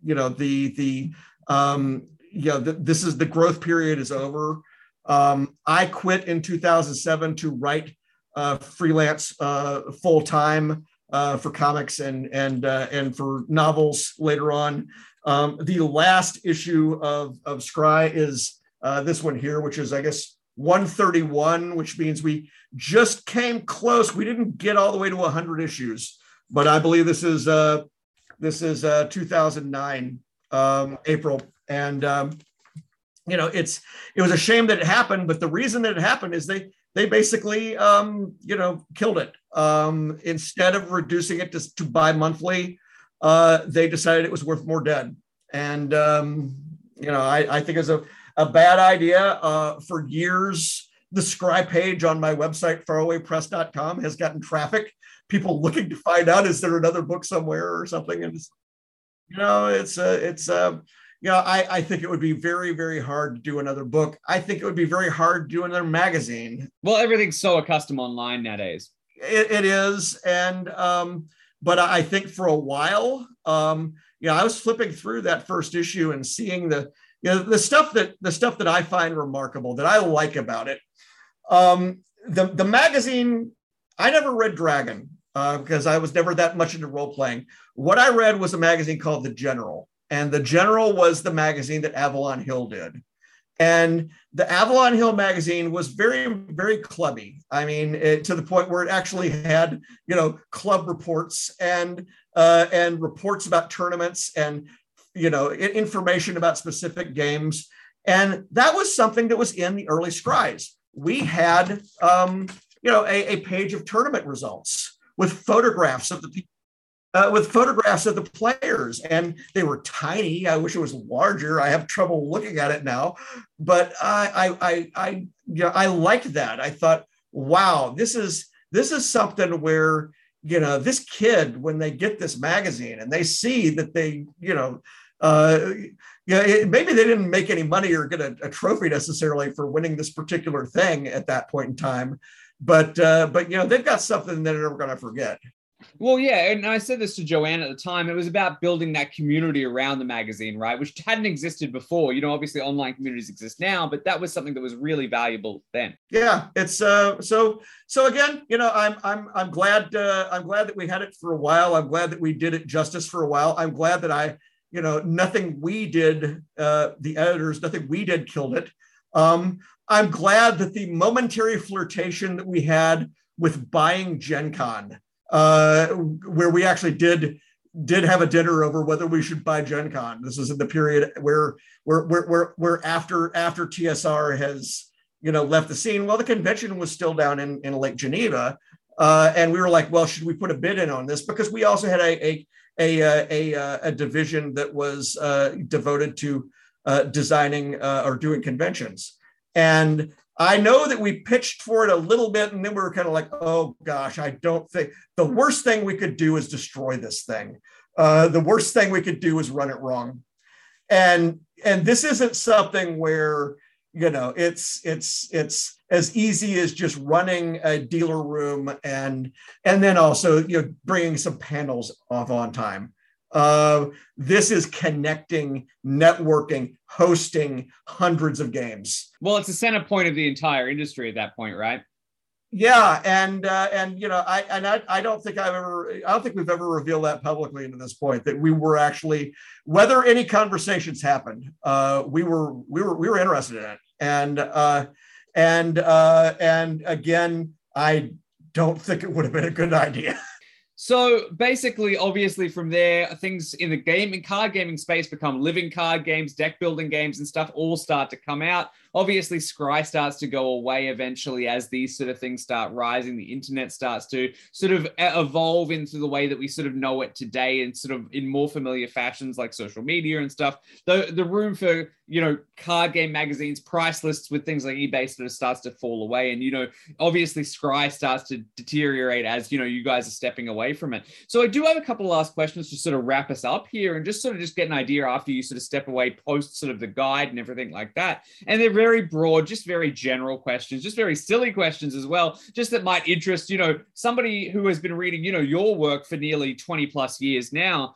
this is the growth period is over. I quit in 2007 to write freelance full time for comics and for novels later on. The last issue of Scry is this one here, which is, I guess, 131, which means we just came close. We didn't get all the way to 100 issues, but I believe this is 2009 April, and it was a shame that it happened. But the reason that it happened is they basically killed it. Instead of reducing it to bi-monthly, they decided it was worth more dead, and I think it's a bad idea. For years, the Scry page on my website, farawaypress.com, has gotten traffic. People looking to find out, is there another book somewhere or something? And I think it would be very, very hard to do another book. I think it would be very hard to do another magazine. Well, everything's so accustomed online nowadays. It is, and but I think for a while, I was flipping through that first issue and seeing the stuff that I find remarkable, that I like about it. The magazine, I never read Dragon because I was never that much into role playing. What I read was a magazine called The General, and The General was the magazine that Avalon Hill did. And the Avalon Hill magazine was very, very clubby. I mean, to the point where it actually had, club reports and reports about tournaments and, information about specific games. And that was something that was in the early Scries. We had, a page of tournament results with photographs of the people. With photographs of the players, and they were tiny. I wish it was larger. I have trouble looking at it now, but I liked that. I thought, wow, this is something where this kid, when they get this magazine and they see that they maybe they didn't make any money or get a trophy necessarily for winning this particular thing at that point in time, but they've got something that they're never going to forget. Well, yeah, and I said this to Joanne at the time. It was about building that community around the magazine, right? Which hadn't existed before. Obviously online communities exist now, but that was something that was really valuable then. Yeah, it's so again, I'm glad that we had it for a while. I'm glad that we did it justice for a while. I'm glad that nothing we did, the editors, nothing we did killed it. I'm glad that the momentary flirtation that we had with buying Gen Con, where we actually did did have a dinner over whether we should buy Gen Con. This was in the period where after TSR has, left the scene. Well, the convention was still down in Lake Geneva. And we were like, well, should we put a bid in on this? Because we also had a division that was devoted to designing or doing conventions. And I know that we pitched for it a little bit, and then we were kind of like, oh gosh, I don't think the worst thing we could do is destroy this thing. The worst thing we could do is run it wrong. And this isn't something where, it's as easy as just running a dealer room and then also, bringing some panels off on time. This is connecting, networking, hosting hundreds of games. Well, it's the center point of the entire industry at that point, right? Yeah, and I don't think we've ever revealed that publicly to this point, that we were actually, whether any conversations happened, we were interested in it, and again, I don't think it would have been a good idea. So basically, obviously from there, things in the card gaming space become living card games, deck building games and stuff all start to come out. Obviously, Scry starts to go away eventually as these sort of things start rising. The internet starts to sort of evolve into the way that we sort of know it today, and sort of in more familiar fashions like social media and stuff. The room for, card game magazines, price lists with things like eBay sort of starts to fall away. And, obviously Scry starts to deteriorate as, you guys are stepping away from it. So I do have a couple of last questions to sort of wrap us up here and just get an idea after you sort of step away post sort of the guide and everything like that. And they're very broad, just very general questions, just very silly questions as well, just that might interest, somebody who has been reading, your work for nearly 20 plus years now.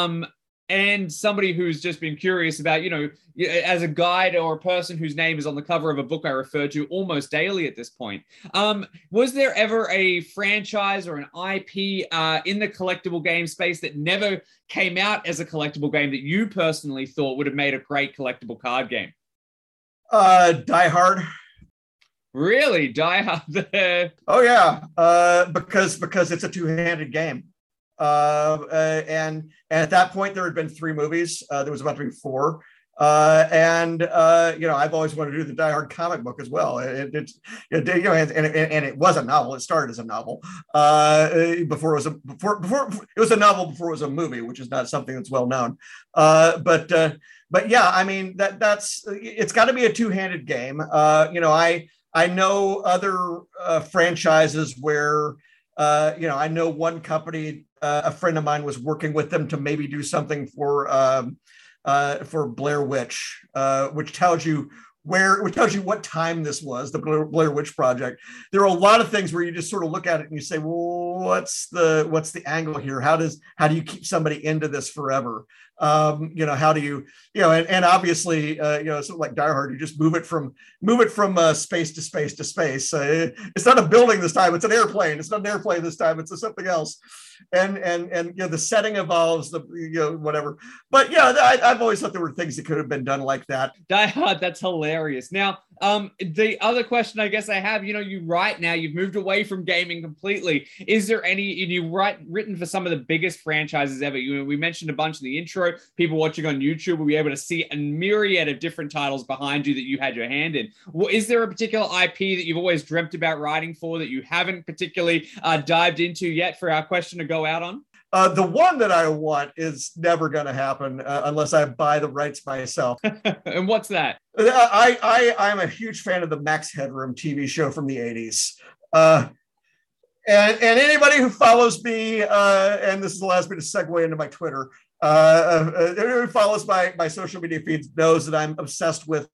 And somebody who's just been curious about, as a guide or a person whose name is on the cover of a book I refer to almost daily at this point. Was there ever a franchise or an IP in the collectible game space that never came out as a collectible game that you personally thought would have made a great collectible card game? Die Hard. Really? Die Hard? Oh yeah, because it's a two-handed game. And at that point, there had been 3 movies. There was about to be 4. And I've always wanted to do the Die Hard comic book as well. And it was a novel. It started as a novel before it was a novel before it was a movie, which is not something that's well known. But yeah, I mean it's got to be a two-handed game. I know other franchises where I know one company. A friend of mine was working with them to maybe do something for Blair Witch, which tells you what time this was, the Blair Witch Project. There are a lot of things where you just sort of look at it and you say, well, what's the angle here? How do you keep somebody into this forever? How do you, and obviously, something like Die Hard, you just move it from space to space to space. It's not a building this time; it's an airplane. It's not an airplane this time; it's something else. And the setting evolves, whatever. But yeah, I've always thought there were things that could have been done like that. Die Hard, that's hilarious. Now, the other question I guess I have, you write now, you've moved away from gaming completely. Is there written for some of the biggest franchises ever? We mentioned a bunch in the intro. People watching on YouTube will be able to see a myriad of different titles behind you that you had your hand in. Is there a particular IP that you've always dreamt about writing for that you haven't particularly dived into yet for our question to go out on? The one that I want is never going to happen unless I buy the rights myself. And what's that? I'm a huge fan of the Max Headroom TV show from the 80s. And anybody who follows me, and this allows me to segue into my Twitter, anyone who follows my social media feeds knows that I'm obsessed with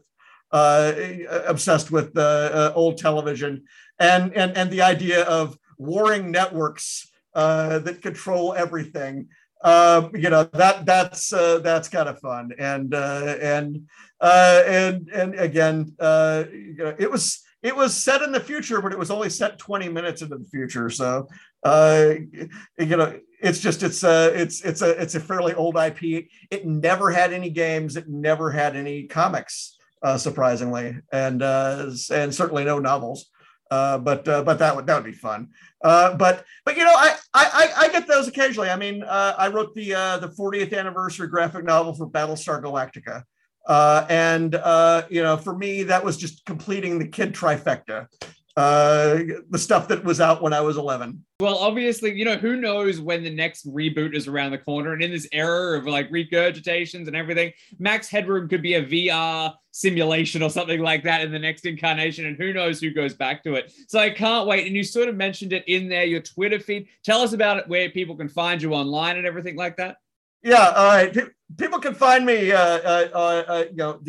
old television and the idea of warring networks that control everything. That's kind of fun. And again, it was set in the future, but it was only set 20 minutes into the future. So, it's a fairly old IP. It never had any games. It never had any comics, surprisingly, and certainly no novels. But that would be fun. But you know, I get those occasionally. I mean, I wrote the 40th anniversary graphic novel for Battlestar Galactica, and you know, for me, that was just completing the kid trifecta. The stuff that was out when I was 11. Well, obviously, you know, who knows when the next reboot is around the corner. And in this era of like regurgitations and everything, Max Headroom could be a VR simulation or something like that in the next incarnation. And who knows who goes back to it. So I can't wait. And you sort of mentioned it in there, your Twitter feed. Tell us about it, where people can find you online and everything like that. Yeah, all right. People can find me, you know,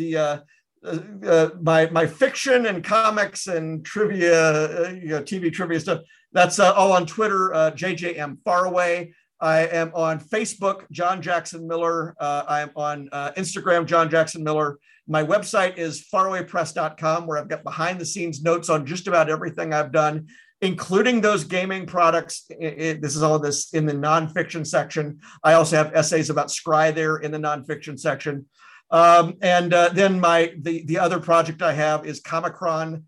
my fiction and comics and trivia, you know, TV trivia stuff. That's all on Twitter, JJM Faraway. I am on Facebook, John Jackson Miller. I am on Instagram, John Jackson Miller. My website is farawaypress.com, where I've got behind the scenes notes on just about everything I've done, including those gaming products. This is all of this in the nonfiction section. I also have essays about Scry there in the nonfiction section. Then the other project I have is Comicron,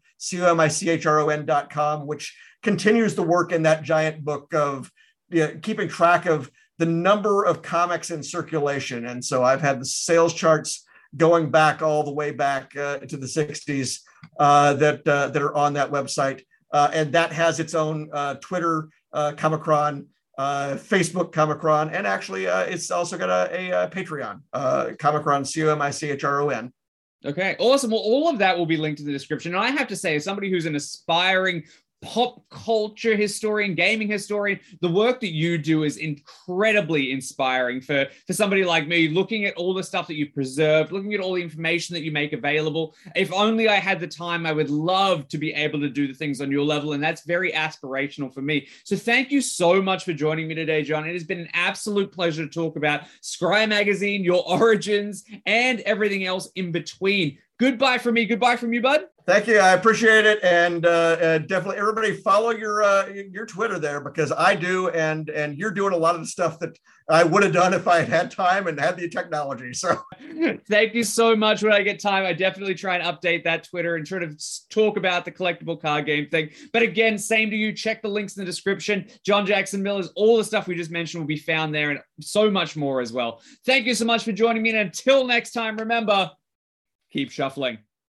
COMICHRON.com, which continues the work in that giant book of keeping track of the number of comics in circulation. And so I've had the sales charts going back all the way back to the 60s that are on that website. And that has its own Twitter, Comicron, Facebook Comicron, and actually it's also got a Patreon, Comicron, COMICHRON. Okay, awesome. Well, all of that will be linked in the description. And I have to say, as somebody who's an aspiring pop culture historian, gaming historian, the work that you do is incredibly inspiring for somebody like me, looking at all the stuff that you've preserved, looking at all the information that you make available. If only I had the time, I would love to be able to do the things on your level. And that's very aspirational for me. So thank you so much for joining me today, John. It has been an absolute pleasure to talk about Scry Magazine, your origins, and everything else in between. Goodbye from me. Goodbye from you, bud. Thank you. I appreciate it. And definitely everybody follow your Twitter there, because I do. And you're doing a lot of the stuff that I would have done if I had time and had the technology. So thank you so much. When I get time, I definitely try and update that Twitter and try to talk about the collectible card game thing. But again, same to you. Check the links in the description. John Jackson Miller's, all the stuff we just mentioned will be found there, and so much more as well. Thank you so much for joining me. And until next time, remember, keep shuffling.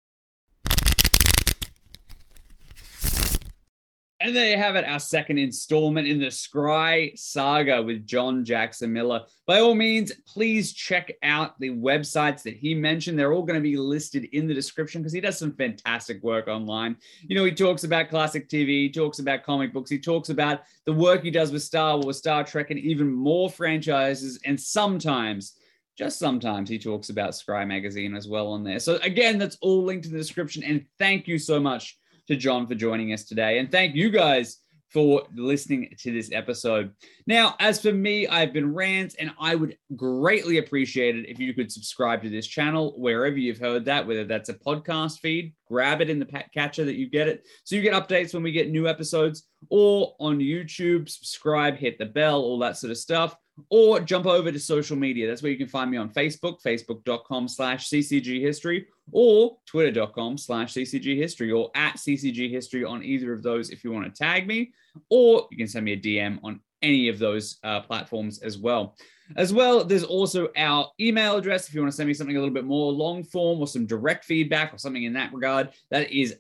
And there you have it, our second installment in the Scry saga with John Jackson Miller. By all means, please check out the websites that he mentioned. They're all going to be listed in the description, because he does some fantastic work online. You know, he talks about classic TV, he talks about comic books, he talks about the work he does with Star Wars, Star Trek, and even more franchises. And sometimes, just sometimes, he talks about Scry Magazine as well on there. So again, that's all linked in the description. And thank you so much to John for joining us today. And thank you guys for listening to this episode. Now, as for me, I've been Rance, and I would greatly appreciate it if you could subscribe to this channel wherever you've heard that, whether that's a podcast feed, grab it in the catcher that you get it, so you get updates when we get new episodes, or on YouTube, subscribe, hit the bell, all that sort of stuff. Or jump over to social media. That's where you can find me on Facebook, facebook.com/CCGhistory, or twitter.com/CCGhistory, or at CCGhistory on either of those if you want to tag me, or you can send me a DM on any of those platforms as well. There's also our email address if you want to send me something a little bit more long form or some direct feedback or something in that regard. That is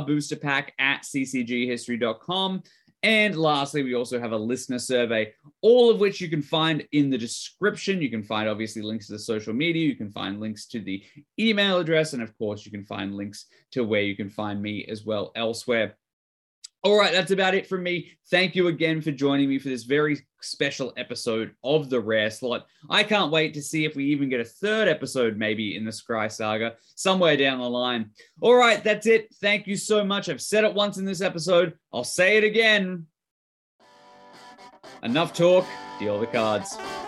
theboosterpack@ccghistory.com. And lastly, we also have a listener survey, all of which you can find in the description. You can find, obviously, links to the social media. You can find links to the email address. And, of course, you can find links to where you can find me as well elsewhere. All right, that's about it from me. Thank you again for joining me for this very special episode of The Rare Slot. I can't wait to see if we even get a third episode maybe in the Scry saga somewhere down the line. All right, that's it. Thank you so much. I've said it once in this episode. I'll say it again. Enough talk. Deal the cards.